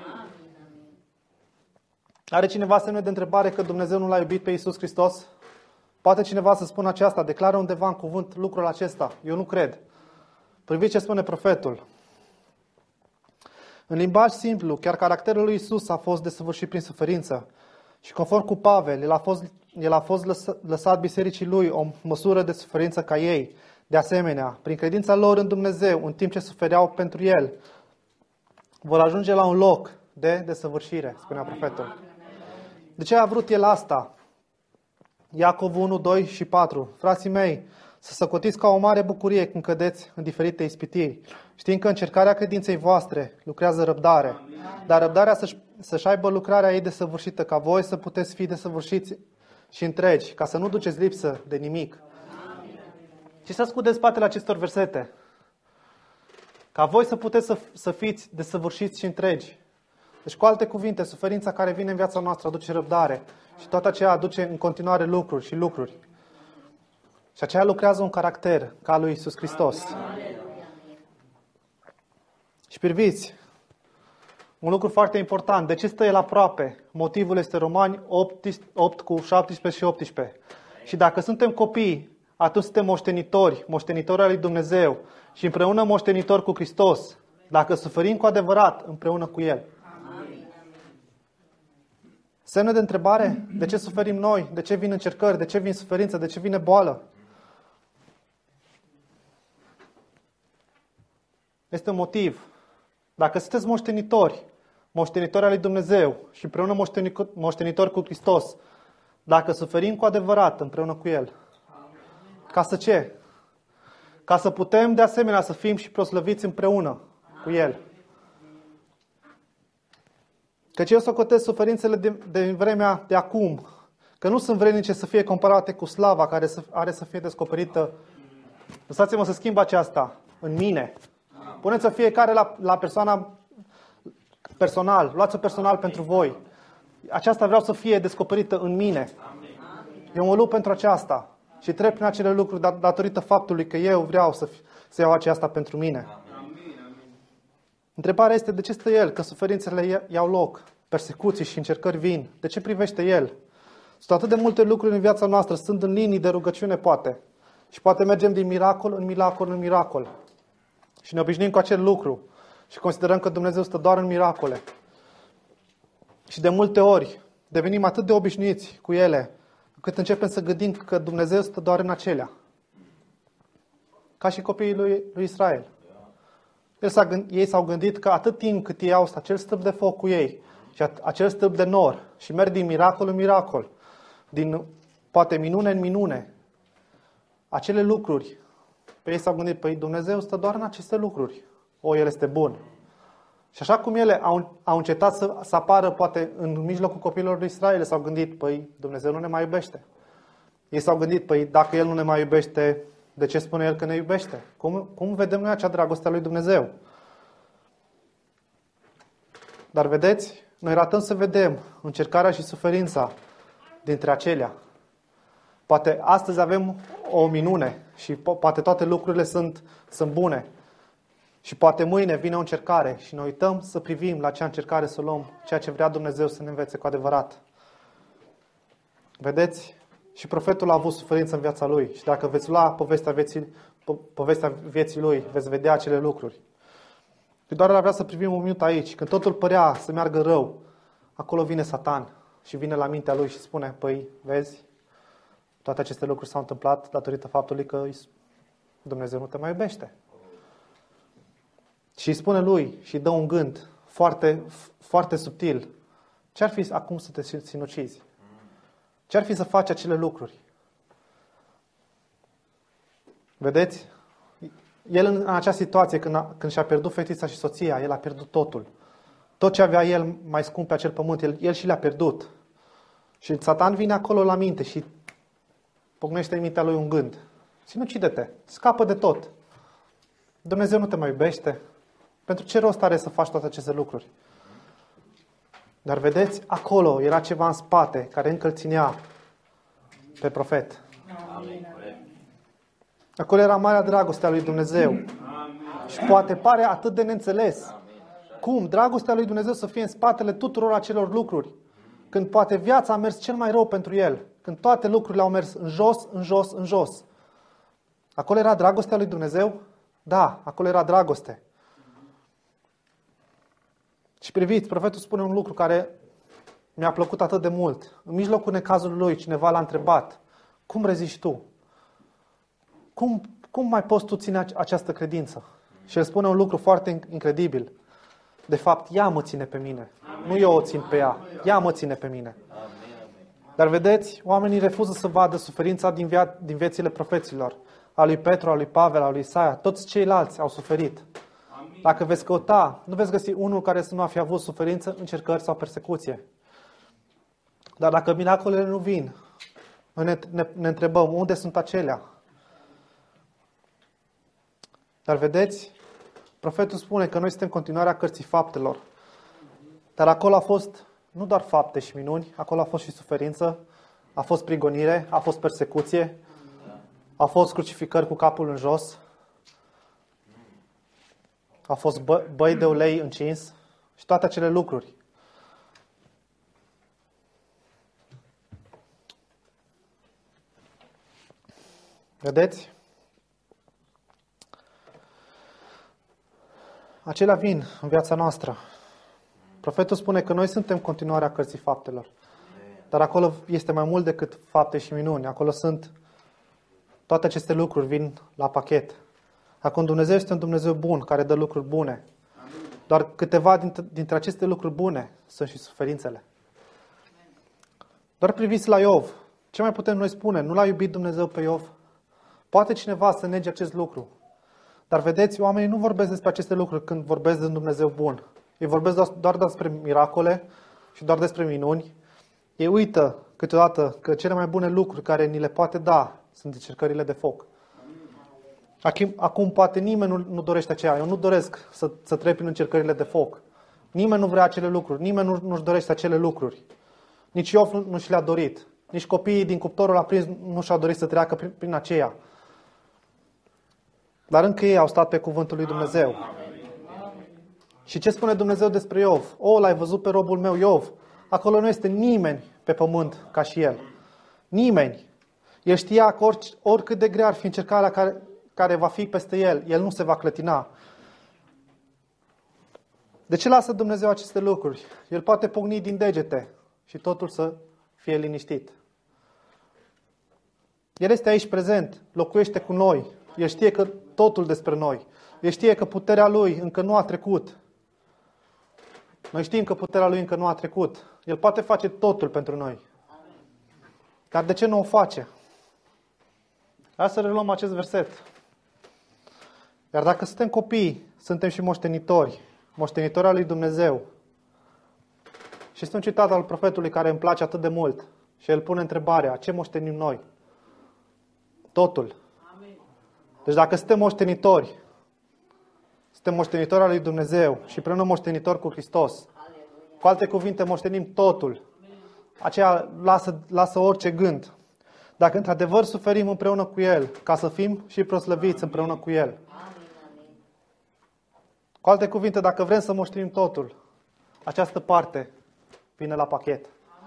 Speaker 1: Are cineva semne de întrebare că Dumnezeu nu l-a iubit pe Iisus Hristos? Poate cineva să spună aceasta, declară undeva în cuvânt lucrul acesta. Eu nu cred. Priviți ce spune profetul. În limbaj simplu, chiar caracterul lui Iisus a fost desăvârșit prin suferință. Și conform cu Pavel, el a fost lăsat bisericii lui o măsură de suferință ca ei. De asemenea, prin credința lor în Dumnezeu, în timp ce sufereau pentru El, vor ajunge la un loc de desăvârșire, spunea profetul. De ce a vrut el asta? Iacov 1, 2 și 4. Frații mei, să socotiți ca o mare bucurie când cădeți în diferite ispitiri, știind că încercarea credinței voastre lucrează răbdare, dar răbdarea să-și aibă lucrarea ei desăvârșită, ca voi să puteți fi desăvârșiți și întregi, ca să nu duceți lipsă de nimic. Și să ascultați spatele acestor versete. Ca voi să puteți să fiți desăvârșiți și întregi. Deci, cu alte cuvinte, suferința care vine în viața noastră aduce răbdare și toată aceea aduce în continuare lucruri și lucruri. Și aceea lucrează un caracter ca lui Iisus Hristos. Și priviți, un lucru foarte important. De ce stă el aproape? Motivul este Romani 8 cu 17 și 18. Și dacă suntem copii, atunci suntem moștenitori al lui Dumnezeu și împreună moștenitori cu Hristos, dacă suferim cu adevărat împreună cu El. Semne de întrebare? De ce suferim noi? De ce vin încercări? De ce vin suferință? De ce vine boală? Este un motiv. Dacă sunteți moștenitori al lui Dumnezeu și împreună moștenitori cu Hristos, dacă suferim cu adevărat împreună cu El, ca să ce? Ca să putem de asemenea să fim și proslăviți împreună cu El. Căci eu socotesc suferințele de vremea de acum, că nu sunt vrednice să fie comparate cu slava care are să fie descoperită. Lăsați-mă să schimb aceasta în mine. Puneți-o fiecare la persoana personal. Luați-o personal pentru voi. Aceasta vreau să fie descoperită în mine. Eu mă lupt pentru aceasta și trec prin acele lucruri datorită faptului că eu vreau să iau aceasta pentru mine. Întrebarea este de ce stă El, că suferințele iau loc, persecuții și încercări vin. De ce privește El? Sunt atât de multe lucruri în viața noastră, sunt în linii de rugăciune poate. Și poate mergem din miracol în miracol în miracol. Și ne obișnuim cu acel lucru și considerăm că Dumnezeu stă doar în miracole. Și de multe ori, devenim atât de obișnuiți cu ele, cât începem să gândim că Dumnezeu stă doar în acelea. Ca și copiii lui Israel. Ei s-au gândit că atât timp cât ei au acel stâlp de foc cu ei și acel stâlp de nor și merg din miracol în miracol, din poate minune în minune, acele lucruri, pe ei s-au gândit, păi Dumnezeu stă doar în aceste lucruri. El este bun. Și așa cum ele au încetat să apară poate în mijlocul copiilor lui Israel, s-au gândit, păi Dumnezeu nu ne mai iubește. Ei s-au gândit, păi dacă El nu ne mai iubește, de ce spune El că ne iubește? Cum vedem noi acea dragoste a lui Dumnezeu? Dar vedeți, noi ratăm să vedem încercarea și suferința dintre acelea. Poate astăzi avem o minune și poate toate lucrurile sunt bune. Și poate mâine vine o încercare și noi uităm să privim la acea încercare, să luăm ceea ce vrea Dumnezeu să ne învețe cu adevărat. Vedeți? Și profetul a avut suferință în viața lui. Și dacă veți lua povestea vieții lui, veți vedea acele lucruri. Și doar vrea să privim un minut aici. Când totul părea să meargă rău, acolo vine Satan și vine la mintea lui și spune, păi, vezi, toate aceste lucruri s-au întâmplat datorită faptului că Dumnezeu nu te mai iubește. Și îi spune lui și îi dă un gând foarte, foarte subtil. Ce-ar fi acum să te sinucizi? Ce-ar fi să faci acele lucruri? Vedeți? El în acea situație, când și-a pierdut fetița și soția, el a pierdut totul. Tot ce avea el mai scump pe acel pământ, el și le-a pierdut. Și Satan vine acolo la minte și pocnește în mintea lui un gând. Sinucide-te, scapă de tot. Dumnezeu nu te mai iubește. Pentru ce rost are să faci toate aceste lucruri? Dar vedeți, acolo era ceva în spate care încă îl ținea pe profet. Acolo era marea dragoste a lui Dumnezeu. Și poate pare atât de neînțeles. Cum? Dragostea lui Dumnezeu să fie în spatele tuturor acelor lucruri. Când poate viața a mers cel mai rău pentru el. Când toate lucrurile au mers în jos, în jos, în jos. Acolo era dragostea lui Dumnezeu? Da, acolo era dragoste. Și priviți, profetul spune un lucru care mi-a plăcut atât de mult. În mijlocul necazului lui, cineva l-a întrebat, cum reziști tu? Cum mai poți tu ține această credință? Și el spune un lucru foarte incredibil. De fapt, ea mă ține pe mine. Nu eu o țin pe ea. Ea mă ține pe mine. Dar vedeți, oamenii refuză să vadă suferința din viețile profeților. A lui Petru, a lui Pavel, a lui Isaia. Toți ceilalți au suferit. Dacă veți căuta, nu veți găsi unul care să nu fi avut suferință, încercări sau persecuție. Dar dacă miracolele nu vin, noi ne întrebăm unde sunt acelea. Dar vedeți, profetul spune că noi suntem continuarea cărții faptelor. Dar acolo a fost nu doar fapte și minuni, acolo a fost și suferință, a fost prigonire, a fost persecuție, a fost crucificări cu capul în jos, a fost băi de ulei încins și toate acele lucruri. Vedeți? Acelea vin în viața noastră. Profetul spune că noi suntem continuarea cărții faptelor. Dar acolo este mai mult decât fapte și minuni. Acolo sunt toate aceste lucruri vin la pachet. Acum Dumnezeu este un Dumnezeu bun, care dă lucruri bune. Doar câteva dintre aceste lucruri bune sunt și suferințele. Doar priviți la Iov. Ce mai putem noi spune? Nu l-a iubit Dumnezeu pe Iov? Poate cineva să nege acest lucru. Dar vedeți, oamenii nu vorbesc despre aceste lucruri când vorbesc de un Dumnezeu bun. Ei vorbesc doar despre miracole și doar despre minuni. Ei uită câteodată că cele mai bune lucruri care ni le poate da sunt încercările de foc. Acum poate nimeni nu dorește aceea. Eu nu doresc să trec prin încercările de foc. Nimeni nu vrea acele lucruri. Nimeni nu-și dorește acele lucruri. Nici Iov nu și le-a dorit. Nici copiii din cuptorul aprins nu și-au dorit să treacă prin aceea. Dar încă ei au stat pe cuvântul lui Dumnezeu. Și ce spune Dumnezeu despre Iov? L-ai văzut pe robul meu Iov? Acolo nu este nimeni pe pământ ca și el. Nimeni. El știa că oricât de grea ar fi încercarea care va fi peste el nu se va clătina. De ce lasă Dumnezeu aceste lucruri? El poate pocni din degete și totul să fie liniștit. El este aici prezent, locuiește cu noi. El știe că totul despre noi. El știe că puterea Lui încă nu a trecut. Noi știm că puterea Lui încă nu a trecut. El poate face totul pentru noi. Dar de ce nu o face? Hai să reluăm acest verset. Iar dacă suntem copii, suntem și moștenitori. Moștenitori al lui Dumnezeu. Și este un citat al profetului care îmi place atât de mult. Și el pune întrebarea, ce moștenim noi? Totul. Deci dacă suntem moștenitori, suntem moștenitori al lui Dumnezeu și împreună moștenitori cu Hristos. Cu alte cuvinte, moștenim totul. Aceea lasă orice gând. Dacă într-adevăr suferim împreună cu El, ca să fim și proslăviți împreună cu El. Cu alte cuvinte, dacă vrem să moștenim totul, această parte vine la pachet.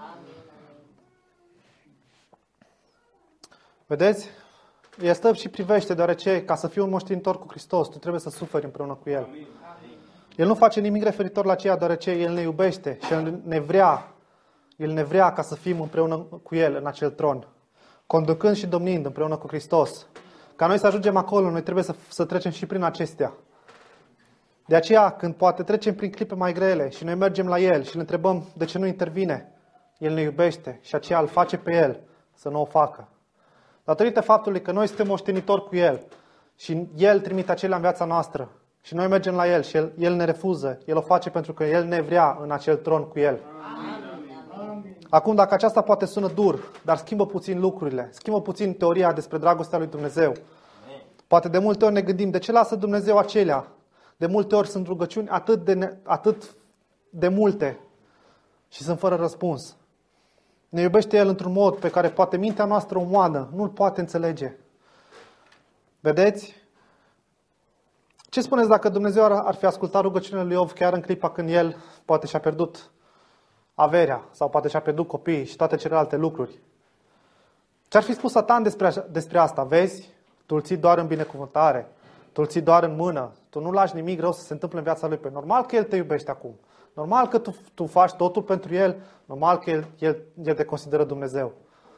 Speaker 1: Vedeți? El stă și privește, deoarece ca să fii un moștenitor cu Hristos, tu trebuie să suferi împreună cu El. El nu face nimic referitor la aceea, deoarece El ne iubește și El ne vrea ca să fim împreună cu El în acel tron, conducând și domnind împreună cu Hristos. Ca noi să ajungem acolo, noi trebuie să trecem și prin acestea. De aceea, când poate trecem prin clipe mai grele și noi mergem la El și îl întrebăm de ce nu intervine, El ne iubește și aceea îl face pe El să nu o facă. Datorită faptului că noi suntem moștenitori cu El și El trimite acelea în viața noastră și noi mergem la El și El ne refuză, El o face pentru că El ne vrea în acel tron cu El. Acum, dacă aceasta poate sună dur, dar schimbă puțin lucrurile, schimbă puțin teoria despre dragostea lui Dumnezeu. Poate de multe ori ne gândim, de ce lasă Dumnezeu acelea? De multe ori sunt rugăciuni atât de multe și sunt fără răspuns. Ne iubește El într-un mod pe care poate mintea noastră umană nu-l poate înțelege. Vedeți? Ce spuneți dacă Dumnezeu ar fi ascultat rugăciunile lui Iov chiar în clipa când el poate și-a pierdut averea sau poate și-a pierdut copiii și toate celelalte lucruri? Ce-ar fi spus Satan despre asta? Vezi? Tu îl ții doar în binecuvântare. Tu îl ții doar în mână. Tu nu lași nimic rău să se întâmple în viața lui. Păi normal că El te iubește acum. Normal că tu faci totul pentru El. Normal că El te consideră Dumnezeu.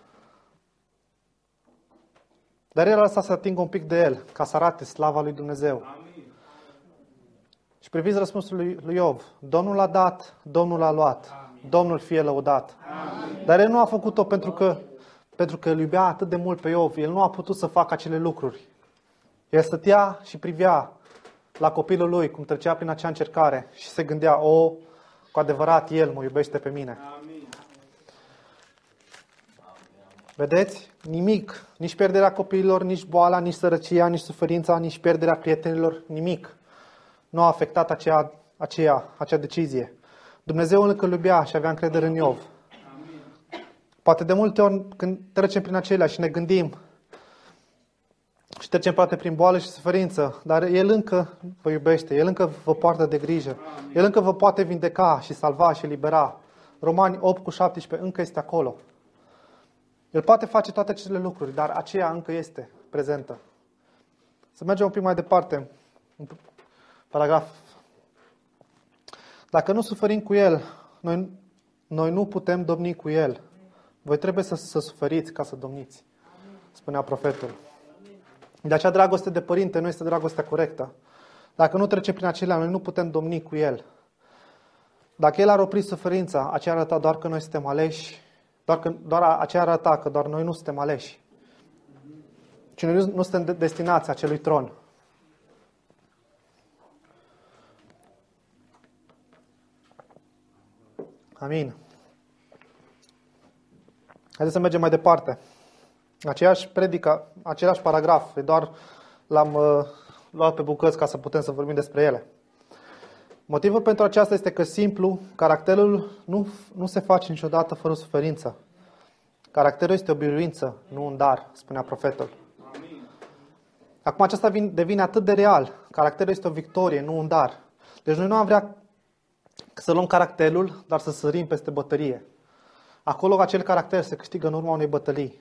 Speaker 1: Dar El a lăsat să atingă un pic de El, ca să arate slava lui Dumnezeu. Amin. Și priviți răspunsul lui Iov. Domnul a dat, Domnul a luat. Amin. Domnul fie lăudat. Amin. Dar El nu a făcut-o pentru că îl iubea atât de mult pe Iov. El nu a putut să facă acele lucruri. El stătea și privea la copilul lui cum trecea prin acea încercare și se gândea, cu adevărat El mă iubește pe mine. Amin. Vedeți? Nimic, nici pierderea copiilor, nici boala, nici sărăcia, nici suferința, nici pierderea prietenilor, nimic nu a afectat acea decizie. Dumnezeu încă îl iubea și avea încredere în Iov. Amin. Poate de multe ori când trecem prin acelea și ne gândim și trecem poate prin boală și suferință, dar El încă vă iubește, El încă vă poartă de grijă, El încă vă poate vindeca și salva și elibera. Romani 8:17 încă este acolo. El poate face toate acele lucruri, dar aceea încă este prezentă. Să mergem un pic mai departe. Paragraf. Dacă nu suferim cu El, noi nu putem domni cu El. Voi trebuie să suferiți ca să domniți, spunea profetul. De aceea dragoste de părinte nu este dragostea corectă. Dacă nu trecem prin acelea, noi nu putem domni cu El. Dacă El ar opri suferința, aceea arăta doar că noi suntem aleși, doar aceea arăta că doar noi nu suntem aleși. Și noi nu suntem destinați acelui tron. Amin. Haideți să mergem mai departe. Aceeași predică, același paragraf, doar l-am luat pe bucăți ca să putem să vorbim despre ele. Motivul pentru aceasta este că simplu, caracterul nu se face niciodată fără suferință. Caracterul este o biruință, nu un dar, spunea profetul. Amin. Acum aceasta devine atât de real. Caracterul este o victorie, nu un dar. Deci noi nu am vrea să luăm caracterul, dar să sărim peste bătălie. Acolo acel caracter se câștigă în urma unei bătălii.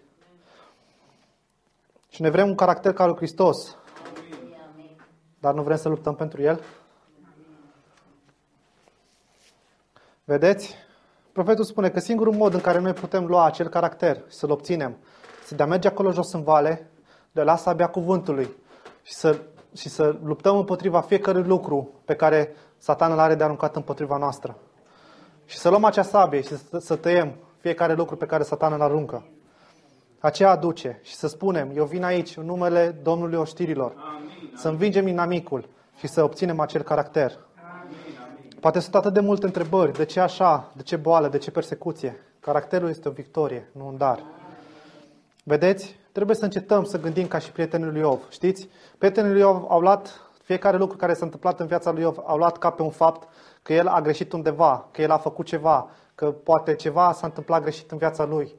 Speaker 1: Și noi vrem un caracter ca lui Hristos. Amin. Dar nu vrem să luptăm pentru El? Vedeți? profetul spune că singurul mod în care noi putem lua acel caracter și să-l obținem, este de a merge acolo jos în vale, de a lua sabia cuvântului și să luptăm împotriva fiecărui lucru pe care Satan îl are de aruncat împotriva noastră. Și să luăm acea sabie și să tăiem fiecare lucru pe care Satan îl aruncă. Aceea aduce și să spunem, eu vin aici în numele Domnului oștirilor, să învingem inamicul și să obținem acel caracter. Poate sunt atât de multe întrebări, de ce așa, de ce boală, de ce persecuție. Caracterul este o victorie, nu un dar. Vedeți? Trebuie să încetăm să gândim ca și prietenii lui Iov. Știți? Prietenii lui Iov au luat fiecare lucru care s-a întâmplat în viața lui Iov, au luat ca pe un fapt că el a greșit undeva, că el a făcut ceva, că poate ceva s-a întâmplat greșit în viața lui.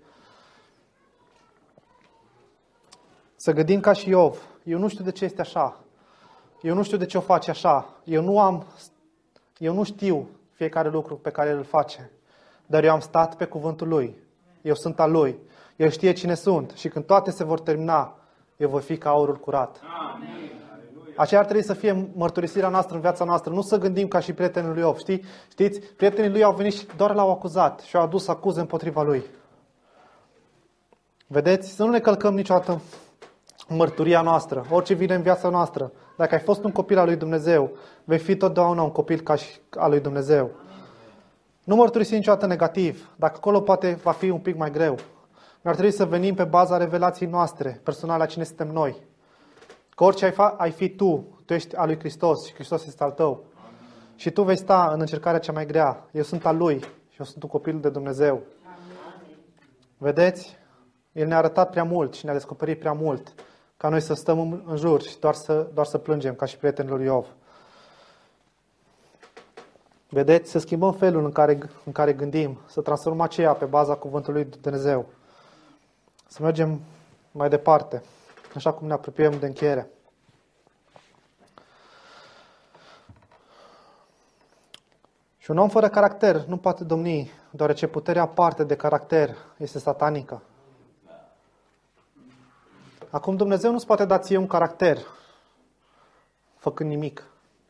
Speaker 1: Să gândim ca și Iov. Eu nu știu de ce este așa. Eu nu știu de ce o face așa. Eu nu știu fiecare lucru pe care îl face. Dar eu am stat pe cuvântul lui. Eu sunt al lui. El știe cine sunt. Și când toate se vor termina, eu voi fi ca aurul curat. Aceea ar trebui să fie mărturisirea noastră în viața noastră. Nu să gândim ca și prietenii lui Iov. Știți? Prietenii lui au venit și doar l-au acuzat și au adus acuze împotriva lui. Vedeți? Să nu ne călcăm niciodată mărturia noastră, orice vine în viața noastră. Dacă ai fost un copil al lui Dumnezeu, vei fi totdeauna un copil ca și al lui Dumnezeu. Nu mărturisi niciodată negativ. Dacă acolo poate va fi un pic mai greu. Ar trebui să venim pe baza revelației noastre, personale, a cine suntem noi. Că orice ai fi tu ești al lui Hristos și Hristos este al tău. Și tu vei sta în încercarea cea mai grea. Eu sunt al lui și eu sunt un copil de Dumnezeu. Vedeți? El ne-a arătat prea mult și ne-a descoperit prea mult ca noi să stăm în jur și doar să plângem ca și prietenii lui Iov. Vedeți? Să schimbăm felul în care gândim, să transformăm aceea pe baza cuvântului lui Dumnezeu. Să mergem mai departe, așa cum ne apropiem de încheiere. Și un om fără caracter nu poate domni, deoarece puterea aparte de caracter este satanică. Acum Dumnezeu nu-ți poate da ție un caracter făcând nimic.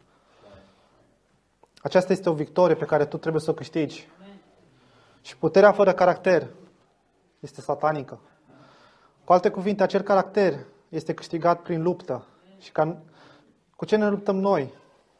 Speaker 1: Aceasta este o victorie pe care tu trebuie să o câștigi. Și puterea fără caracter este satanică. Cu alte cuvinte, acel caracter este câștigat prin luptă. Și cu ce ne luptăm noi?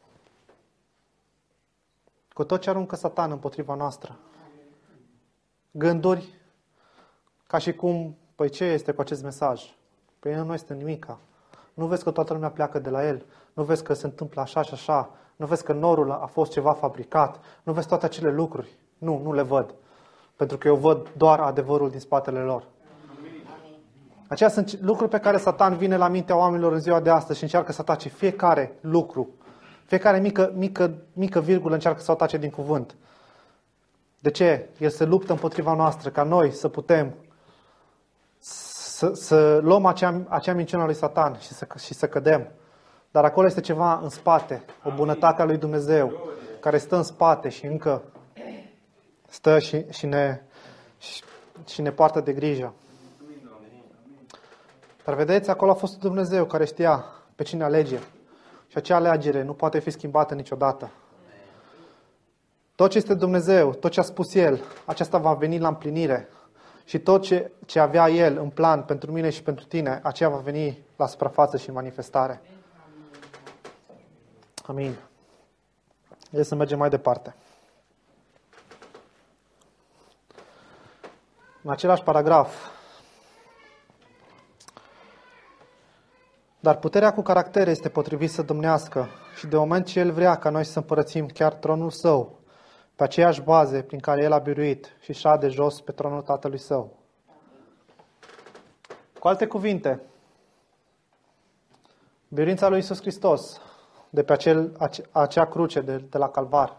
Speaker 1: Cu tot ce aruncă Satan împotriva noastră. Gânduri ca și cum, păi ce este cu acest mesaj? Păi nu este nimica. Nu vezi că toată lumea pleacă de la el? Nu vezi că se întâmplă așa și așa? Nu vezi că norul a fost ceva fabricat? Nu vezi toate acele lucruri? Nu le văd. Pentru că eu văd doar adevărul din spatele lor. Aceia sunt lucruri pe care Satan vine la mintea oamenilor în ziua de astăzi și încearcă să atace fiecare lucru. Fiecare mică virgulă încearcă să o atace din cuvânt. De ce? El se luptă împotriva noastră, ca noi să putem să luăm acea minciună a lui Satan și să cădem. Dar acolo este ceva în spate, o bunătate a lui Dumnezeu, care stă în spate și încă stă și ne poartă de grijă. Dar vedeți, acolo a fost Dumnezeu care știa pe cine alege. Și acea alegere nu poate fi schimbată niciodată. Tot ce este Dumnezeu, tot ce a spus El, aceasta va veni la împlinire. Și tot ce avea El în plan pentru mine și pentru tine, aceea va veni la suprafață și în manifestare. Amin. Hai să mergem mai departe. În același paragraf. Dar puterea cu caracter este potrivit să domnească și de moment ce El vrea ca noi să împărățim chiar tronul Său, pe aceeași baze prin care El a biruit și șade jos pe tronul Tatălui Său. Cu alte cuvinte, biruința lui Iisus Hristos de pe acea cruce de la Calvar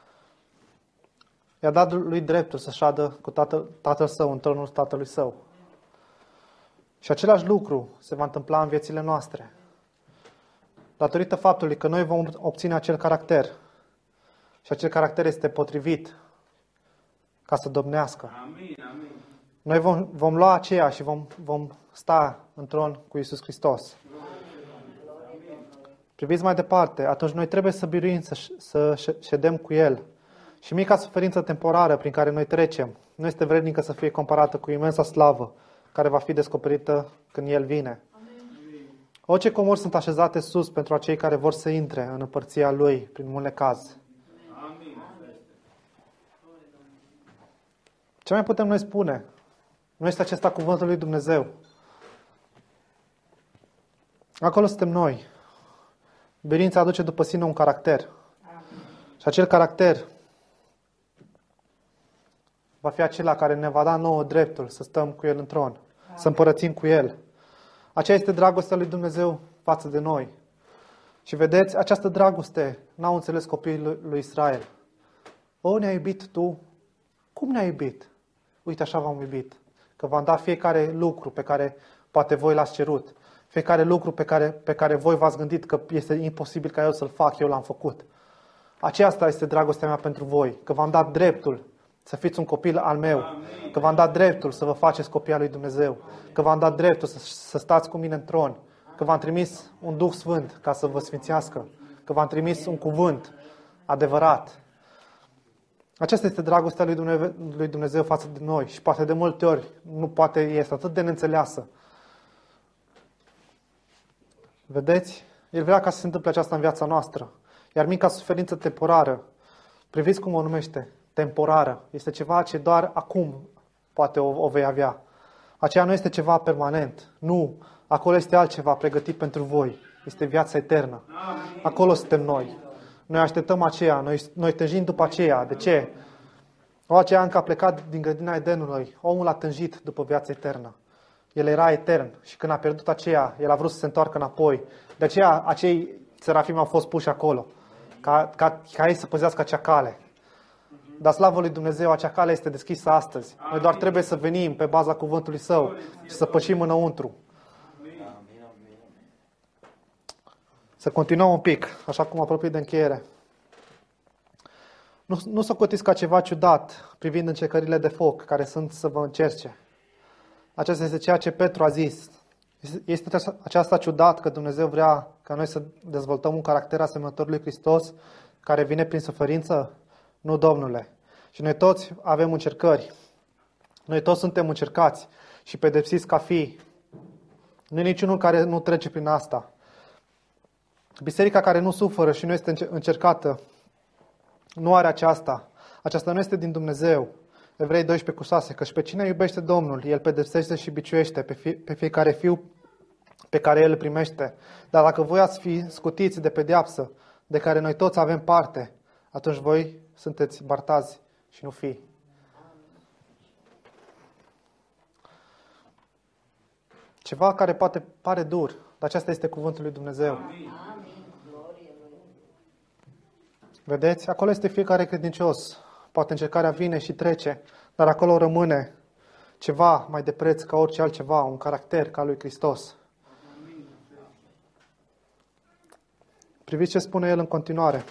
Speaker 1: i-a dat lui dreptul să șadă cu Tatăl Său în tronul Tatălui Său. Și același lucru se va întâmpla în viețile noastre. Datorită faptului că noi vom obține acel caracter și acel caracter este potrivit ca să domnească.
Speaker 2: Amin, amin.
Speaker 1: Noi vom lua aceea și vom sta în tron cu Iisus Hristos. Priviți mai departe, atunci noi trebuie să biruim, să ședem cu El Și mica suferință temporară prin care noi trecem nu este vrednică să fie comparată cu imensa slavă care va fi descoperită când El vine. Orice comori sunt așezate sus pentru acei care vor să intre în împărția Lui prin mult necaz. Ce mai putem noi spune? Nu este acesta cuvântul lui Dumnezeu. Acolo suntem noi. Biruința aduce după sine un caracter. Și acel caracter va fi acela care ne va da nouă dreptul să stăm cu El în tron, să împărățim cu El. Aceea este dragostea lui Dumnezeu față de noi. Și vedeți, această dragoste n-au înțeles copiii lui Israel. O, ne-ai iubit Tu? Cum ne-ai iubit? Uite, așa v-am iubit. Că v-am dat fiecare lucru pe care poate voi l-ați cerut. Fiecare lucru pe care voi v-ați gândit că este imposibil ca eu să-l fac, eu l-am făcut. Aceasta este dragostea mea pentru voi. Că v-am dat dreptul să fiți un copil al meu. Că v-am dat dreptul să vă faceți copii al lui Dumnezeu. Că v-am dat dreptul să stați cu mine în tron. Că v-am trimis un Duh Sfânt ca să vă sfințească. Că v-am trimis un cuvânt adevărat. Aceasta este dragostea lui Dumnezeu față de noi. Și poate de multe ori este atât de neînțeleasă. Vedeți? El vrea ca să se întâmple aceasta în viața noastră. Iar mica suferință temporară, priviți cum o numește, temporară, este ceva ce doar acum poate o vei avea. Aceea nu este ceva permanent. Nu. Acolo este altceva pregătit pentru voi. Este viața eternă. Acolo suntem noi. Noi așteptăm aceea. Noi tânjim după aceea. De ce? Aceea încă a plecat din grădina Edenului. Omul a tânjit după viața eternă. El era etern și când a pierdut aceea, el a vrut să se întoarcă înapoi. De aceea acei serafimi au fost puși acolo, ca ei să păzească acea cale. Dar slavă lui Dumnezeu, acea cale este deschisă astăzi. Noi doar trebuie să venim pe baza cuvântului Său și să pășim înăuntru. Să continuăm un pic, așa cum apropii de încheiere. Nu socotiți ca ceva ciudat privind încercările de foc care sunt să vă încerce. Aceasta este ceea ce Petru a zis. Este aceasta ciudat că Dumnezeu vrea ca noi să dezvoltăm un caracter asemănător lui Hristos care vine prin suferință? Nu, Domnule. Și noi toți avem încercări. Noi toți suntem încercați și pedepsiți ca fii. Nu e niciunul care nu trece prin asta. Biserica care nu suferă și nu este încercată nu are aceasta. Aceasta nu este din Dumnezeu. Evrei 12:6, căci pe cine iubește Domnul, El pedepsește și biciuiește pe fiecare fiu pe care El îl primește. Dar dacă voi ați fi scutiți de pedeapsă, de care noi toți avem parte, atunci voi sunteți bărtazi și nu fii. Ceva care poate pare dur, dar aceasta este cuvântul lui Dumnezeu. Vedeți? Acolo este fiecare credincios. Poate încercarea vine și trece, dar acolo rămâne ceva mai de preț ca orice altceva, un caracter ca lui Hristos. Priviți ce spune el în continuare.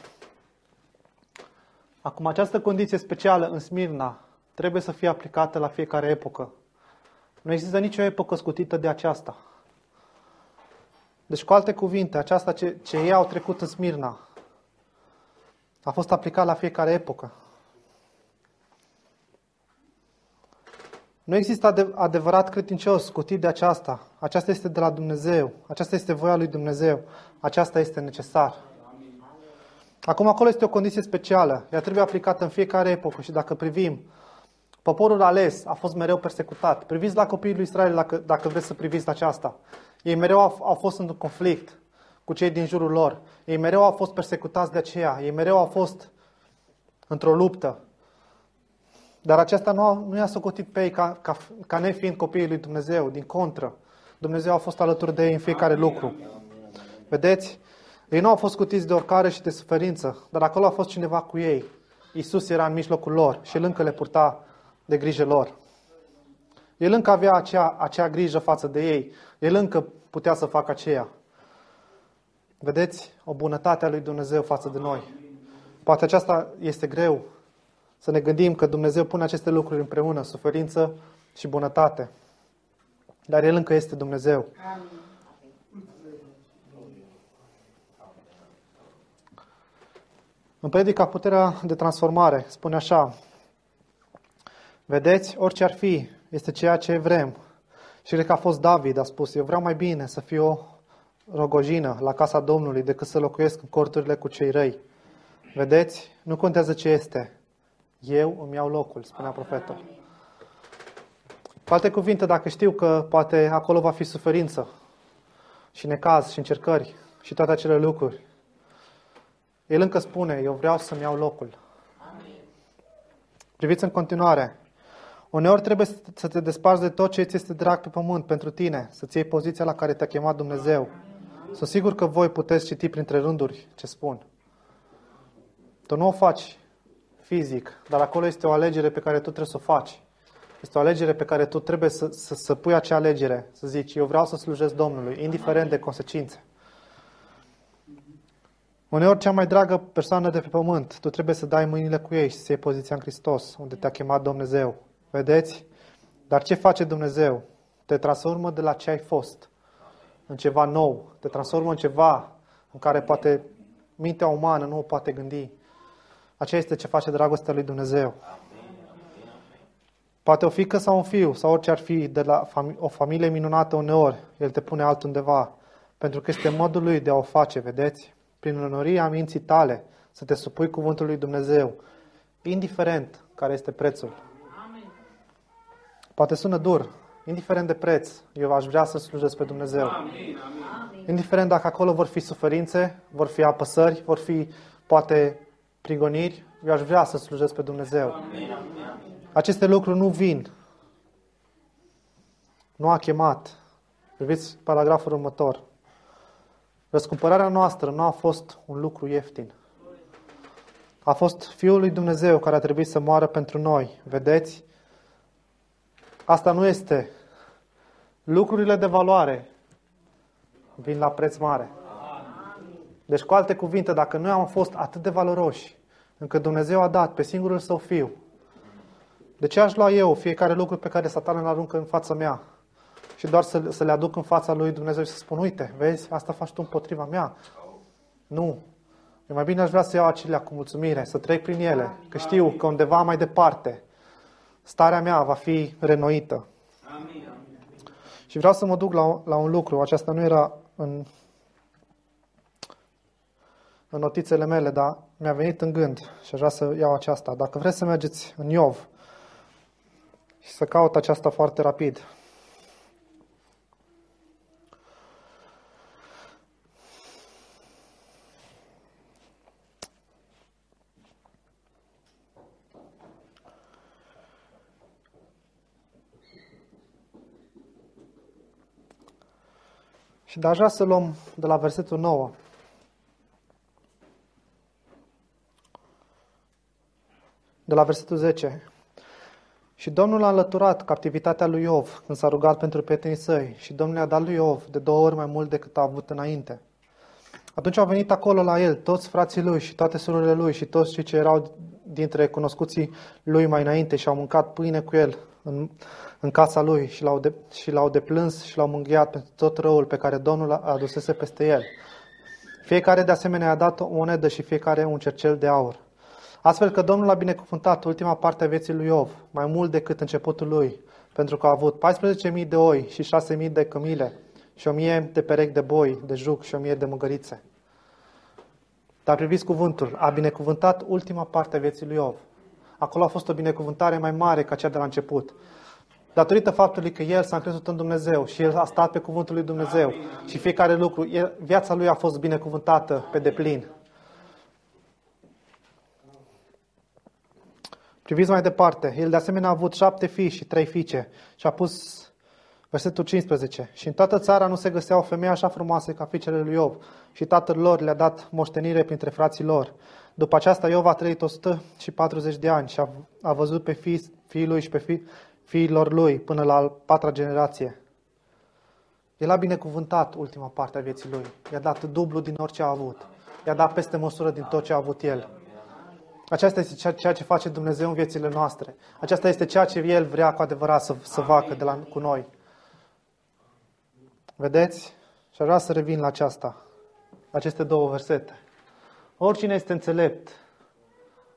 Speaker 1: Acum, această condiție specială în Smirna trebuie să fie aplicată la fiecare epocă. Nu există nicio epocă scutită de aceasta. Deci, cu alte cuvinte, aceasta ce ei au trecut în Smirna a fost aplicat la fiecare epocă. Nu există adevărat credincios scutit de aceasta. Aceasta este de la Dumnezeu. Aceasta este voia lui Dumnezeu. Aceasta este necesar. Acum, acolo este o condiție specială. Ea trebuie aplicată în fiecare epocă. Și dacă privim, poporul ales a fost mereu persecutat. Priviți la copiii lui Israel dacă vreți să priviți la aceasta. Ei mereu au fost în conflict cu cei din jurul lor. Ei mereu au fost persecutați de aceea. Ei mereu au fost într-o luptă. Dar aceasta nu i-a socotit pe ei ca nefiind copiii lui Dumnezeu. Din contră, Dumnezeu a fost alături de ei în fiecare lucru. Vedeți? Ei nu au fost scutiți de oricare și de suferință, dar acolo a fost cineva cu ei. Iisus era în mijlocul lor și El încă le purta de grijă lor. El încă avea acea grijă față de ei. El încă putea să facă aceea. Vedeți? O bunătate a lui Dumnezeu față de noi. Poate aceasta este greu. Să ne gândim că Dumnezeu pune aceste lucruri împreună, suferință și bunătate. Dar El încă este Dumnezeu. În predica Puterea de transformare spune așa: vedeți, orice ar fi, este ceea ce vrem. Și cred că a fost David, a spus: eu vreau mai bine să fiu o rogojină la casa Domnului decât să locuiesc în corturile cu cei răi. Vedeți, nu contează ce este. Eu îmi iau locul, spunea profetul. Cu alte cuvinte, dacă știu că poate acolo va fi suferință și necaz și încercări și toate acele lucruri, el încă spune: eu vreau să-mi iau locul. Priviți în continuare. Uneori trebuie să te desparți de tot ce ți este drag pe pământ pentru tine, să-ți iei poziția la care te-a chemat Dumnezeu. Sunt sigur că voi puteți citi printre rânduri ce spun. Tu nu o faci fizic, dar acolo este o alegere pe care tu trebuie să o faci. Este o alegere pe care tu trebuie să pui acea alegere, să zici: eu vreau să slujesc Domnului, indiferent de consecințe. Uneori cea mai dragă persoană de pe pământ, tu trebuie să dai mâinile cu ei și să iei poziția în Hristos, unde te-a chemat Dumnezeu. Vedeți? Dar ce face Dumnezeu? Te transformă de la ce ai fost în ceva nou. Te transformă în ceva în care poate mintea umană nu o poate gândi. Aceea este ce face dragostea lui Dumnezeu. Poate o fiică sau un fiu, sau orice ar fi, de la o familie minunată uneori, El te pune altundeva, pentru că este modul Lui de a o face, vedeți? Prin înnoirea minții tale, să te supui cuvântului lui Dumnezeu, indiferent care este prețul. Poate sună dur, indiferent de preț, eu aș vrea să slujesc pe Dumnezeu. Indiferent dacă acolo vor fi suferințe, vor fi apăsări, vor fi poate prigoniri, eu aș vrea să slujesc pe Dumnezeu. Aceste lucruri nu vin. Nu a chemat. Priviți paragraful următor. Răscumpărarea noastră nu a fost un lucru ieftin. A fost Fiul lui Dumnezeu care a trebuit să moară pentru noi. Vedeți? Asta nu este. Lucrurile de valoare vin la preț mare. Deci, cu alte cuvinte, dacă noi am fost atât de valoroși, încât Dumnezeu a dat pe singurul Său Fiu, de ce aș lua eu fiecare lucru pe care Satan îl aruncă în fața mea și doar să le aduc în fața lui Dumnezeu și să spun: uite, vezi, asta faci tu împotriva mea? Nu. Eu mai bine aș vrea să iau acelea cu mulțumire, să trec prin ele, că știu că undeva mai departe starea mea va fi renoită. Și vreau să mă duc la un lucru. Aceasta nu era în notițele mele, dar mi-a venit în gând și aș vrea să iau aceasta. Dacă vreți să mergeți în Iov și să caut aceasta foarte rapid. Și aș vrea să luăm de la versetul 9. De la versetul 10. Și Domnul a înlăturat captivitatea lui Iov când s-a rugat pentru prietenii săi și Domnul i-a dat lui Iov de 2 ori mai mult decât a avut înainte. Atunci au venit acolo la el toți frații lui și toate surorile lui și toți cei ce erau dintre cunoscuții lui mai înainte și au mâncat pâine cu el în casa lui și l-au deplâns și l-au mângâiat pentru tot răul pe care Domnul a adusese peste el. Fiecare de asemenea a dat o monedă și fiecare un cercel de aur. Astfel că Domnul a binecuvântat ultima parte a vieții lui Iov, mai mult decât începutul lui, pentru că a avut 14.000 de oi și 6.000 de cămile și 1.000 de perechi de boi, de juc și 1.000 de măgărițe. Dar priviți cuvântul, a binecuvântat ultima parte a vieții lui Iov. Acolo a fost o binecuvântare mai mare ca cea de la început. Datorită faptului că el s-a încrezut în Dumnezeu și el a stat pe cuvântul lui Dumnezeu și fiecare lucru, viața lui a fost binecuvântată pe deplin. Priviți mai departe. El de asemenea a avut 7 fii și 3 fiice și a pus versetul 15. Și în toată țara nu se găsea o femeie așa frumoasă ca fiicele lui Iov și tatăl lor le-a dat moștenire printre frații lor. După aceasta Iov a trăit 140 de ani și a văzut pe fiii lui și pe fiilor lui până la 4-a generație. El a binecuvântat ultima parte a vieții lui. I-a dat dublu din orice a avut. I-a dat peste măsură din tot ce a avut el. Aceasta este ceea ce face Dumnezeu în viețile noastre. Aceasta este ceea ce El vrea cu adevărat să facă cu noi. Vedeți? Și aș vrea să revin la aceasta, aceste 2 versete. Oricine este înțelept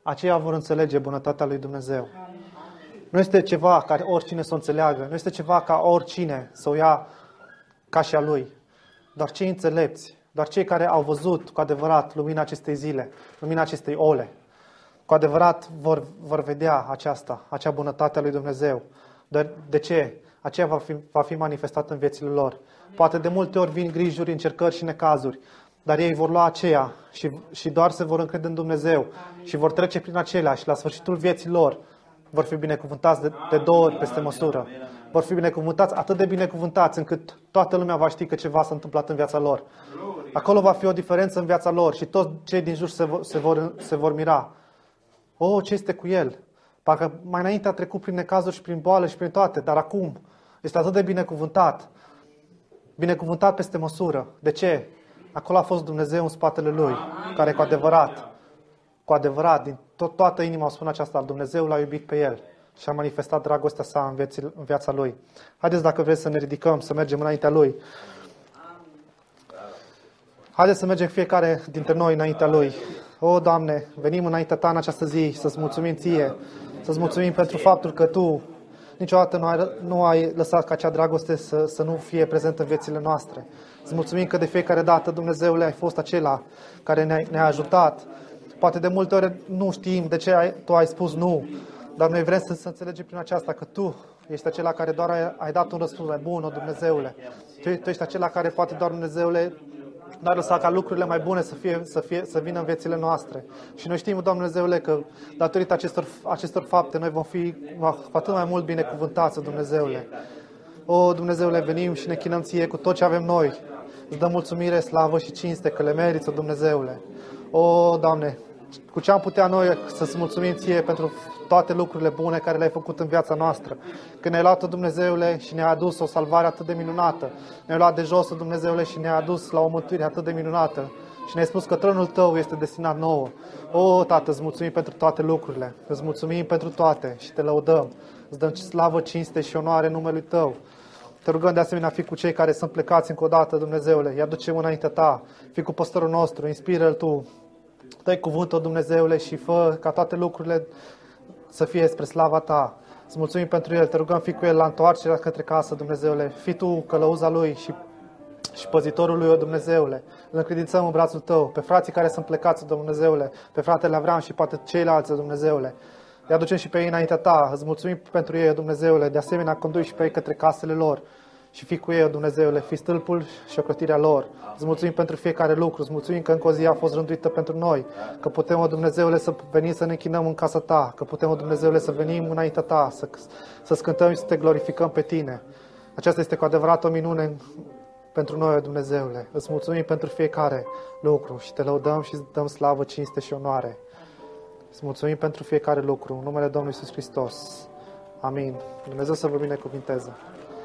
Speaker 1: aceia vor înțelege bunătatea lui Dumnezeu. Nu este ceva ca oricine să o înțeleagă, nu este ceva ca oricine să o ia ca și a lui. Doar cei înțelepți, doar cei care au văzut cu adevărat lumina acestei zile, lumina acestei ore, cu adevărat vor vedea acea bunătate a lui Dumnezeu. De ce? Aceea va fi manifestată în viețile lor. Poate de multe ori vin grijuri, încercări și necazuri, dar ei vor lua aceea și doar se vor încrede în Dumnezeu și vor trece prin acelea și la sfârșitul vieții lor vor fi binecuvântați de 2 ori peste măsură. Vor fi binecuvântați, atât de binecuvântați încât toată lumea va ști că ceva s-a întâmplat în viața lor. Acolo va fi o diferență în viața lor și toți cei din jur se vor mira. Ce este cu el? Parcă mai înainte a trecut prin necazuri și prin boală și prin toate, dar acum este atât de binecuvântat. Binecuvântat peste măsură. De ce? Acolo a fost Dumnezeu în spatele lui, care cu adevărat, din toată inima o spun aceasta, Dumnezeu l-a iubit pe el și a manifestat dragostea sa în viața lui. Haideți, dacă vreți, să ne ridicăm, să mergem înaintea lui. Haideți să mergem fiecare dintre noi înaintea lui. Doamne, venim înaintea ta în această zi să-ți mulțumim ție, să-ți mulțumim pentru faptul că tu niciodată nu ai lăsat ca acea dragoste să nu fie prezentă în viețile noastre. Îți mulțumim că de fiecare dată, Dumnezeule, ai fost acela care ne-a ajutat. Poate de multe ori nu știm de ce tu ai spus nu, dar noi vrem să înțelegem prin aceasta că tu ești acela care doar ai dat un răspuns mai bun, Dumnezeule. Tu ești acela care poate doar, Dumnezeule, n-ar lăsa ca lucrurile mai bune să vină în viețile noastre. Și noi știm, Dumnezeule, că datorită acestor fapte noi vom fi cu atât mai mult binecuvântați, Dumnezeule. Dumnezeule, venim și ne chinăm ție cu tot ce avem noi. Îți dăm mulțumire, slavă și cinste că le meriți, Dumnezeule. Doamne, cu ce am putea noi să-ți mulțumim ție pentru toate lucrurile bune care le-ai făcut în viața noastră. Că ne-ai luat, Dumnezeule, și ne-ai adus o salvare atât de minunată. Ne-ai luat de jos, Dumnezeule, și ne-ai adus la o mântuire atât de minunată. Și ne-ai spus că tronul tău este destinat nouă. Tată, îți mulțumim pentru toate lucrurile. Îți mulțumim pentru toate și te lăudăm. Îți dăm slavă, cinste și onoare numelui tău. Te rugăm de asemenea, fi cu cei care sunt plecați încă o dată, Dumnezeule. I aducem înaintea ta. Fi cu păstorul nostru, inspiră-l tu. Dă-i cuvântul, Dumnezeule, și fă ca toate lucrurile să fie spre slava ta. Îți mulțumim pentru el. Te rugăm, fi cu el la întoarcerea către casă, Dumnezeule. Fii tu călăuza lui și păzitorul lui, Dumnezeule. Îl încredințăm în brațul tău. Pe frații care sunt plecați, Dumnezeule. Pe fratele Avram și poate ceilalți, Dumnezeule. Îi aducem și pe ei înaintea ta. Îți mulțumim pentru ei, Dumnezeule. De asemenea, condui și pe ei către casele lor. Și fii cu ei, Dumnezeule, fii stâlpul și ocrotirea lor. Îți mulțumim pentru fiecare lucru, îți mulțumim că încă o zi a fost rânduită pentru noi, că putem, Dumnezeule, să venim să ne închinăm în casa ta, că putem, Dumnezeule, să venim înaintea ta, să-ți cântăm și să te glorificăm pe tine. Aceasta este cu adevărat o minune pentru noi, Dumnezeule. Îți mulțumim pentru fiecare lucru și te lăudăm și îți dăm slavă, cinste și onoare. Îți mulțumim pentru fiecare lucru, în numele Domnului Iisus Hristos. Amin. Dumnezeu să vă binecuvinteze.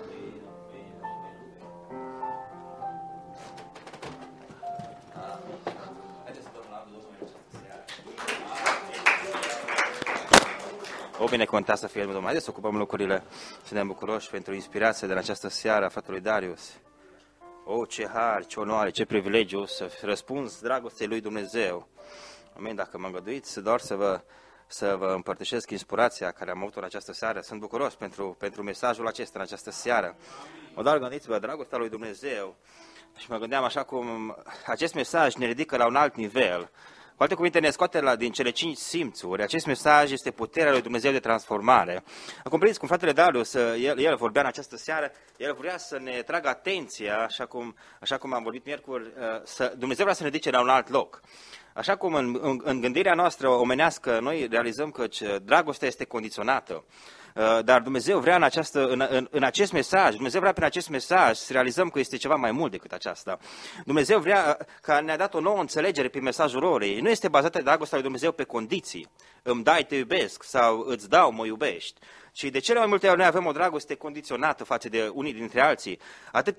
Speaker 2: O binecuvântat să fie Domnul. Haideți să ocupăm lucrurile și ne bucuroși pentru inspirația de la această seară a fratelui Darius. Ce har, ce onoare, ce privilegiu să răspunzi dragostei lui Dumnezeu. Amin, dacă mă îngăduiți, doar să vă împărtășesc inspirația care am avut-o în această seară. Sunt bucuros pentru mesajul acesta în această seară. Doar gândiți-vă, dragostea lui Dumnezeu. Și mă gândeam așa cum acest mesaj ne ridică la un alt nivel. Cu alte cuvinte, ne scoate din cele 5 simțuri. Acest mesaj este puterea lui Dumnezeu de transformare. Acum, prins, cum fratele Darius, el vorbea în această seară, el vrea să ne tragă atenția, așa cum am vorbit miercuri, Dumnezeu vrea să ne ridice la un alt loc. Așa cum în gândirea noastră omenească, noi realizăm că dragostea este condiționată. Dar Dumnezeu vrea în acest mesaj, Dumnezeu vrea prin acest mesaj să realizăm că este ceva mai mult decât aceasta. Dumnezeu vrea că ne-a dat o nouă înțelegere prin mesajul orei. Nu este bazată dragostea lui Dumnezeu pe condiții. Îmi dai, te iubesc, sau îți dau, mă iubești. Și de cele mai multe ori noi avem o dragoste condiționată față de unii dintre alții. Atât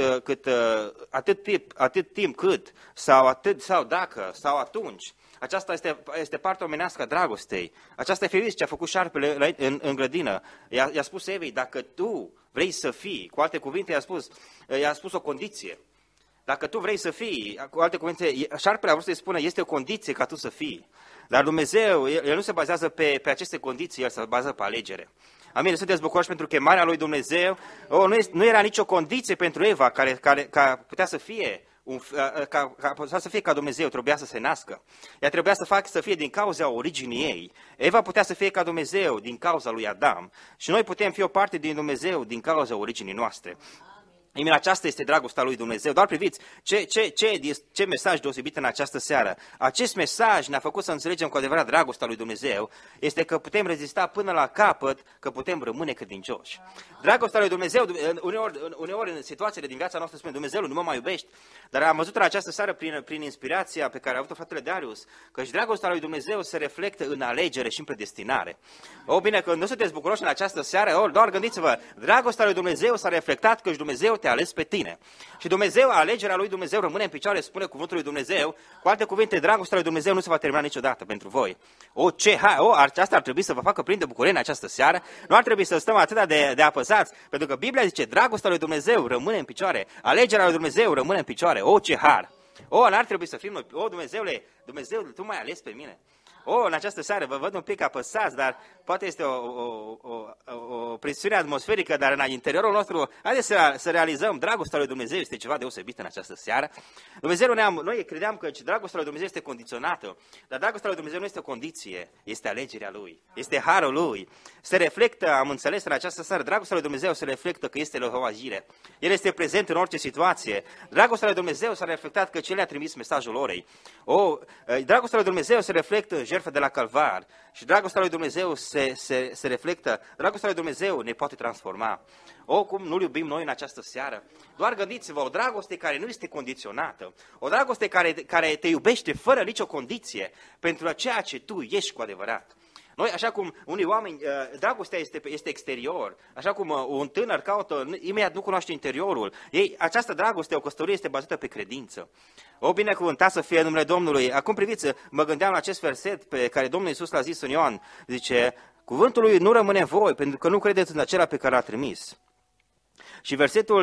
Speaker 2: timp cât, sau dacă, sau atunci. Aceasta este partea omenească a dragostei. Aceasta e ferice ce a făcut șarpele în grădină. I-a spus Evei, dacă tu vrei să fii, cu alte cuvinte i-a spus o condiție. Dacă tu vrei să fii, cu alte cuvinte, șarpele a vrut să-i spună, este o condiție ca tu să fii. Dar Dumnezeu, El nu se bazează pe aceste condiții, El se bazează pe alegere. Amin, sunteți bucuroși pentru chemarea lui Dumnezeu? Nu era nicio condiție pentru Eva care putea să fie să fie ca Dumnezeu, trebuia să se nască. Ea trebuia să fie din cauza originii ei. Eva putea să fie ca Dumnezeu din cauza lui Adam. Și noi putem fi o parte din Dumnezeu din cauza originii noastre. Amin, aceasta este dragostea lui Dumnezeu. Doar priviți ce mesaj deosebit în această seară. Acest mesaj ne-a făcut să înțelegem cu adevărat dragostea lui Dumnezeu. Este că putem rezista până la capăt, că putem rămâne credincioși. Dragostea lui Dumnezeu, uneori în situațiile din viața noastră spune, Dumnezeu nu mă mai iubești. Dar am văzut în această seară prin inspirația pe care a avut-o fratele Darius, că și dragostea lui Dumnezeu se reflectă în alegere și în predestinare. Bine, că nu sunteți bucuroși în această seară, doar gândiți-vă, dragostea lui Dumnezeu s-a reflectat că și Dumnezeu te-a ales pe tine. Și Dumnezeu, alegerea lui Dumnezeu rămâne în picioare, spune cuvântul lui Dumnezeu. Cu alte cuvinte, dragostea lui Dumnezeu nu se va termina niciodată pentru voi. Aceasta ar trebui să vă facă plin de bucurie în această seară. Nu ar trebui să stăm atât de apăsați, pentru că Biblia zice, dragostea lui Dumnezeu rămâne în picioare, alegerea lui Dumnezeu rămâne în picioare. Ce har! N-ar trebui să fim noi. Dumnezeu, tu m-ai ales pe mine. În această seară vă văd un pic apăsați, dar poate este o presiune atmosferică, dar în interiorul nostru, haideți să realizăm, dragostea lui Dumnezeu este ceva deosebit în această seară. Noi credeam că dragostea lui Dumnezeu este condiționată, dar dragostea lui Dumnezeu nu este o condiție, este alegerea Lui, este harul Lui. Se reflectă, am înțeles în această seară, dragostea lui Dumnezeu se reflectă că este o agire. El este prezent în orice situație. Dragostea lui Dumnezeu s-a reflectat că El a trimis mesajul orei. Dragostea lui Dumnezeu se reflectă în jertfa de la Calvar și dragostea lui Dumnezeu se reflectă, dragostea lui Dumnezeu ne poate transforma. Cum nu-L iubim noi în această seară? Doar gândiți-vă, o dragoste care nu este condiționată, o dragoste care te iubește fără nicio condiție pentru ceea ce tu ești cu adevărat. Noi, așa cum unii oameni, dragostea este exterior, așa cum un tânăr caută, imediat nu cunoaște interiorul. Această dragoste, o căsătorie, este bazată pe credință. Binecuvântat să fie numele Domnului. Acum priviți, mă gândeam la acest verset pe care Domnul Iisus l-a zis în Ioan. Zice, cuvântul lui nu rămâne în voi, pentru că nu credeți în acela pe care l-a trimis. Și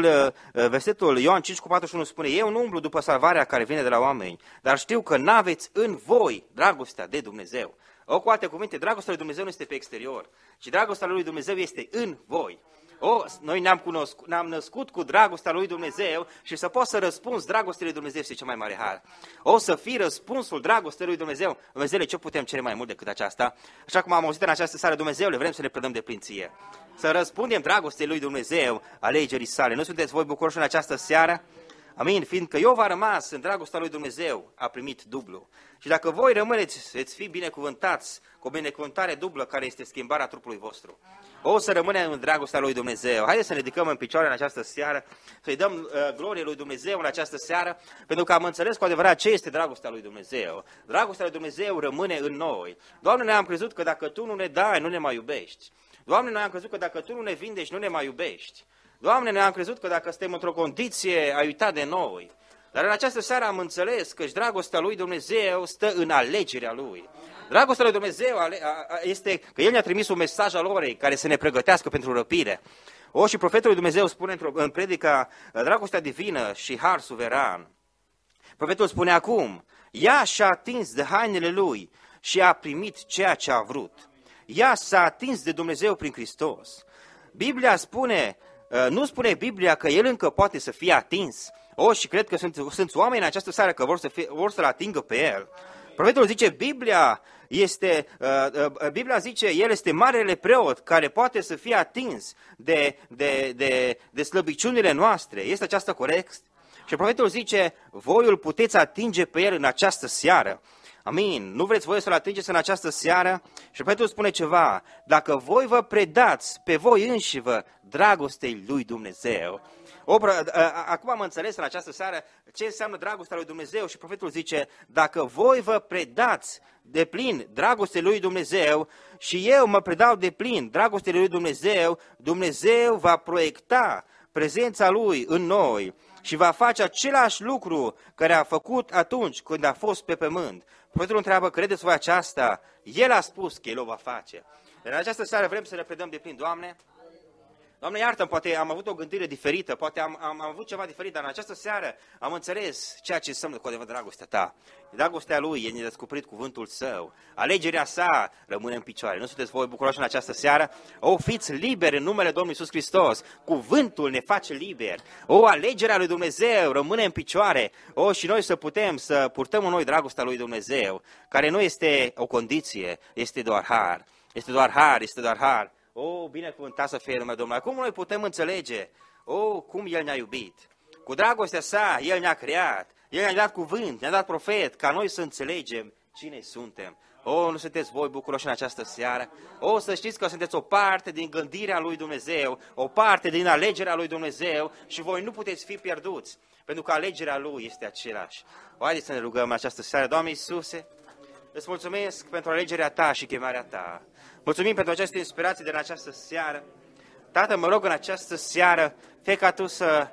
Speaker 2: versetul Ioan 5:41 spune, eu nu umblu după salvarea care vine de la oameni, dar știu că n-aveți în voi dragostea de Dumnezeu. Cu alte cuvinte, dragostea lui Dumnezeu nu este pe exterior, ci dragostea lui Dumnezeu este în voi. Noi ne-am născut cu dragostea lui Dumnezeu și să poți să răspunzi dragostea lui Dumnezeu este cel mai mare har. Să fii răspunsul dragostei lui Dumnezeu. Dumnezeule, ce putem cere mai mult decât aceasta? Așa cum am auzit în această seară, Dumnezeule, vrem să ne predăm de plinție. Să răspundem dragostei lui Dumnezeu, alegerii sale. Nu sunteți voi bucuroși în această seară? Amin, fiindcă Iov a rămas în dragostea lui Dumnezeu, a primit dublu. Și dacă voi rămâneți, veți fi binecuvântați cu o binecuvântare dublă care este schimbarea trupului vostru. Să rămânem în dragostea lui Dumnezeu. Haideți să ne ridicăm în picioare în această seară, să-i dăm glorie lui Dumnezeu în această seară, pentru că am înțeles cu adevărat ce este dragostea lui Dumnezeu. Dragostea lui Dumnezeu rămâne în noi. Doamne, noi am crezut că dacă Tu nu ne dai, nu ne mai iubești. Doamne, noi am crezut că dacă Tu nu ne vindești, nu ne mai iubești. Doamne, noi am crezut că dacă suntem într-o condiție, ai uitat de noi. Dar în această seară am înțeles că și dragostea lui Dumnezeu stă în alegerea Lui. Dragostea lui Dumnezeu este că El ne-a trimis un mesaj al orei care să ne pregătească pentru răpire. Și profetul lui Dumnezeu spune în predica dragostea divină și har suveran. Profetul spune acum, ea și-a atins de hainele Lui și a primit ceea ce a vrut. Ea s-a atins de Dumnezeu prin Hristos. Biblia spune, nu spune Biblia că El încă poate să fie atins. Și cred că sunt oameni în această seară că vor să-L atingă pe El. Profetul zice, Biblia zice, El este marele preot care poate să fie atins de slăbiciunile noastre. Este aceasta corect? Și profetul zice, voi îl puteți atinge pe El în această seară. Amin. Nu vreți voi să-L atingeți în această seară? Și profetul spune ceva, dacă voi vă predați pe voi înșivă dragostei lui Dumnezeu. Acum am înțeles în această seară ce înseamnă dragostea lui Dumnezeu și profetul zice, dacă voi vă predați de plin dragostei lui Dumnezeu și eu mă predau de plin dragostei lui Dumnezeu, Dumnezeu va proiecta prezența Lui în noi și va face același lucru care a făcut atunci când a fost pe pământ. Profetul întreabă, credeți voi aceasta? El a spus că El o va face. În această seară vrem să ne predăm de plin, Doamne. Doamne, iartă-mi, poate am avut o gândire diferită, poate am avut ceva diferit, dar în această seară am înțeles ceea ce înseamnă cu adevărat dragostea ta. Dragostea Lui e nedescoperit cuvântul Său. Alegerea sa rămâne în picioare. Nu sunteți voi bucuroși în această seară? O, fiți liberi în numele Domnului Iisus Hristos. Cuvântul ne face liberi. O, alegerea lui Dumnezeu rămâne în picioare. O, și noi să putem să purtăm în noi dragostea lui Dumnezeu, care nu este o condiție, este doar har. Este doar har, este doar har. O, binecuvântat să fie numele Domnului. Cum noi putem înțelege? O, cum El ne-a iubit. Cu dragostea sa, El ne-a creat. El ne-a dat cuvânt, ne-a dat profet, ca noi să înțelegem cine suntem. O, nu sunteți voi bucuroși în această seară? O, să știți că sunteți o parte din gândirea lui Dumnezeu, o parte din alegerea lui Dumnezeu și voi nu puteți fi pierduți, pentru că alegerea Lui este același. O, haideți să ne rugăm în această seară. Doamne Iisuse, îți mulțumesc pentru alegerea Ta și chemarea Ta. Mulțumim pentru această inspirație de în această seară. Tată, mă rog în această seară, fie ca Tu să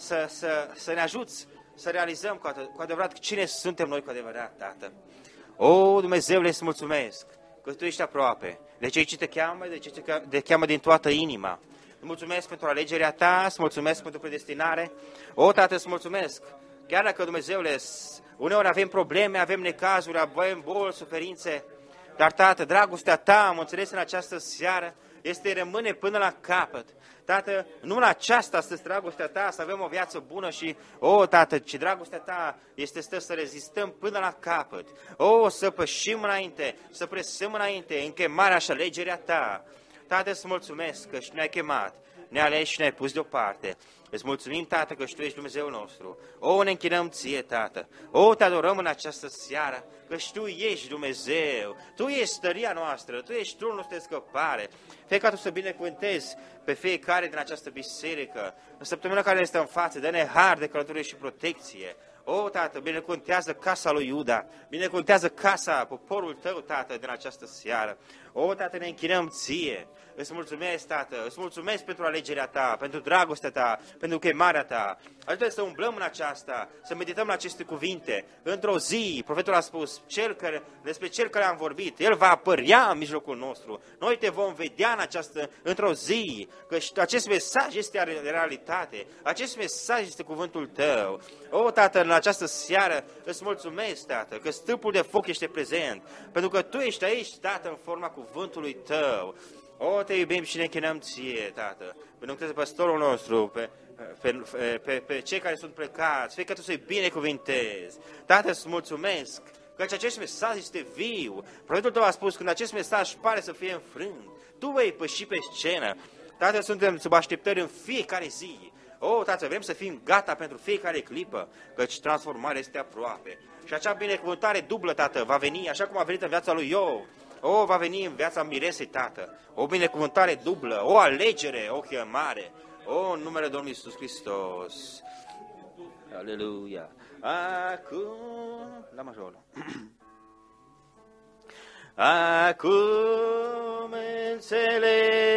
Speaker 2: ne ajuți să realizăm cu adevărat cine suntem noi cu adevărat, Tată. O, Dumnezeule, îți mulțumesc că Tu ești aproape de cei ce Te cheamă, de cei ce Te cheamă din toată inima. Îți mulțumesc pentru alegerea Ta, îți mulțumesc pentru predestinare. O, Tată, îți mulțumesc. Chiar dacă, Dumnezeule, uneori avem probleme, avem necazuri, avem boli, suferințe, dar, Tată, dragostea Ta, am înțeles în această seară, rămâne până la capăt. Tată, nu la aceasta stă dragostea Ta, să avem o viață bună și, o, Tată, ci dragostea Ta stă să rezistăm până la capăt. O, să pășim înainte, să presăm înainte în chemarea și alegerea Ta. Tată, îți mulțumesc că și ne-ai chemat, ne-ai ales și ne-ai pus deoparte. Îți mulțumim, Tată, că și Tu ești Dumnezeu nostru. O, ne închinăm Ție, Tată. O, Te adorăm în această seară, că și Tu ești Dumnezeu. Tu ești stăria noastră, Tu ești tronul nostru de scăpare. Fie ca Tu să binecuvântezi pe fiecare din această biserică. În săptămâna care este în față, dă-ne har de călătorie și protecție. O, Tată, binecuvântează casa lui Iuda, binecuvântează casa, poporul Tău, Tată, din această seară. O, Tată, ne închinăm Ție. Îți mulțumesc, Tată, îți mulțumesc pentru alegerea Ta, pentru dragostea Ta, pentru chemarea Ta. Ajută să umblăm în aceasta, să medităm la aceste cuvinte. Într-o zi, profetul a spus, despre Cel care am vorbit, El va apărea în mijlocul nostru. Noi Te vom vedea într-o zi, că acest mesaj este realitate, acest mesaj este cuvântul Tău. O, Tată, în această seară îți mulțumesc, Tată, că stâlpul de foc este prezent, pentru că Tu ești aici, Tată, în forma cuvântului Tău. O, Te iubim și ne închinăm Ție, Tată. Binecuvântează păstorul nostru, pe cei care sunt plecați, fie că Tu să-i binecuvintezi. Tată, îți mulțumesc că acest mesaj este viu. Profetul Tău a spus, când acest mesaj pare să fie înfrânt, Tu vei păși pe scenă. Tată, suntem sub așteptări în fiecare zi. O, Tată, vrem să fim gata pentru fiecare clipă, căci transformarea este aproape. Și acea binecuvântare dublă, Tată, va veni așa cum a venit în viața lui Iov. O, va veni în viața Miresei, Tată, o binecuvântare dublă, o alegere, o chemare. O, în numele Domnului Iisus Hristos. Aleluia. Acum, la majoră. Acum înțeleg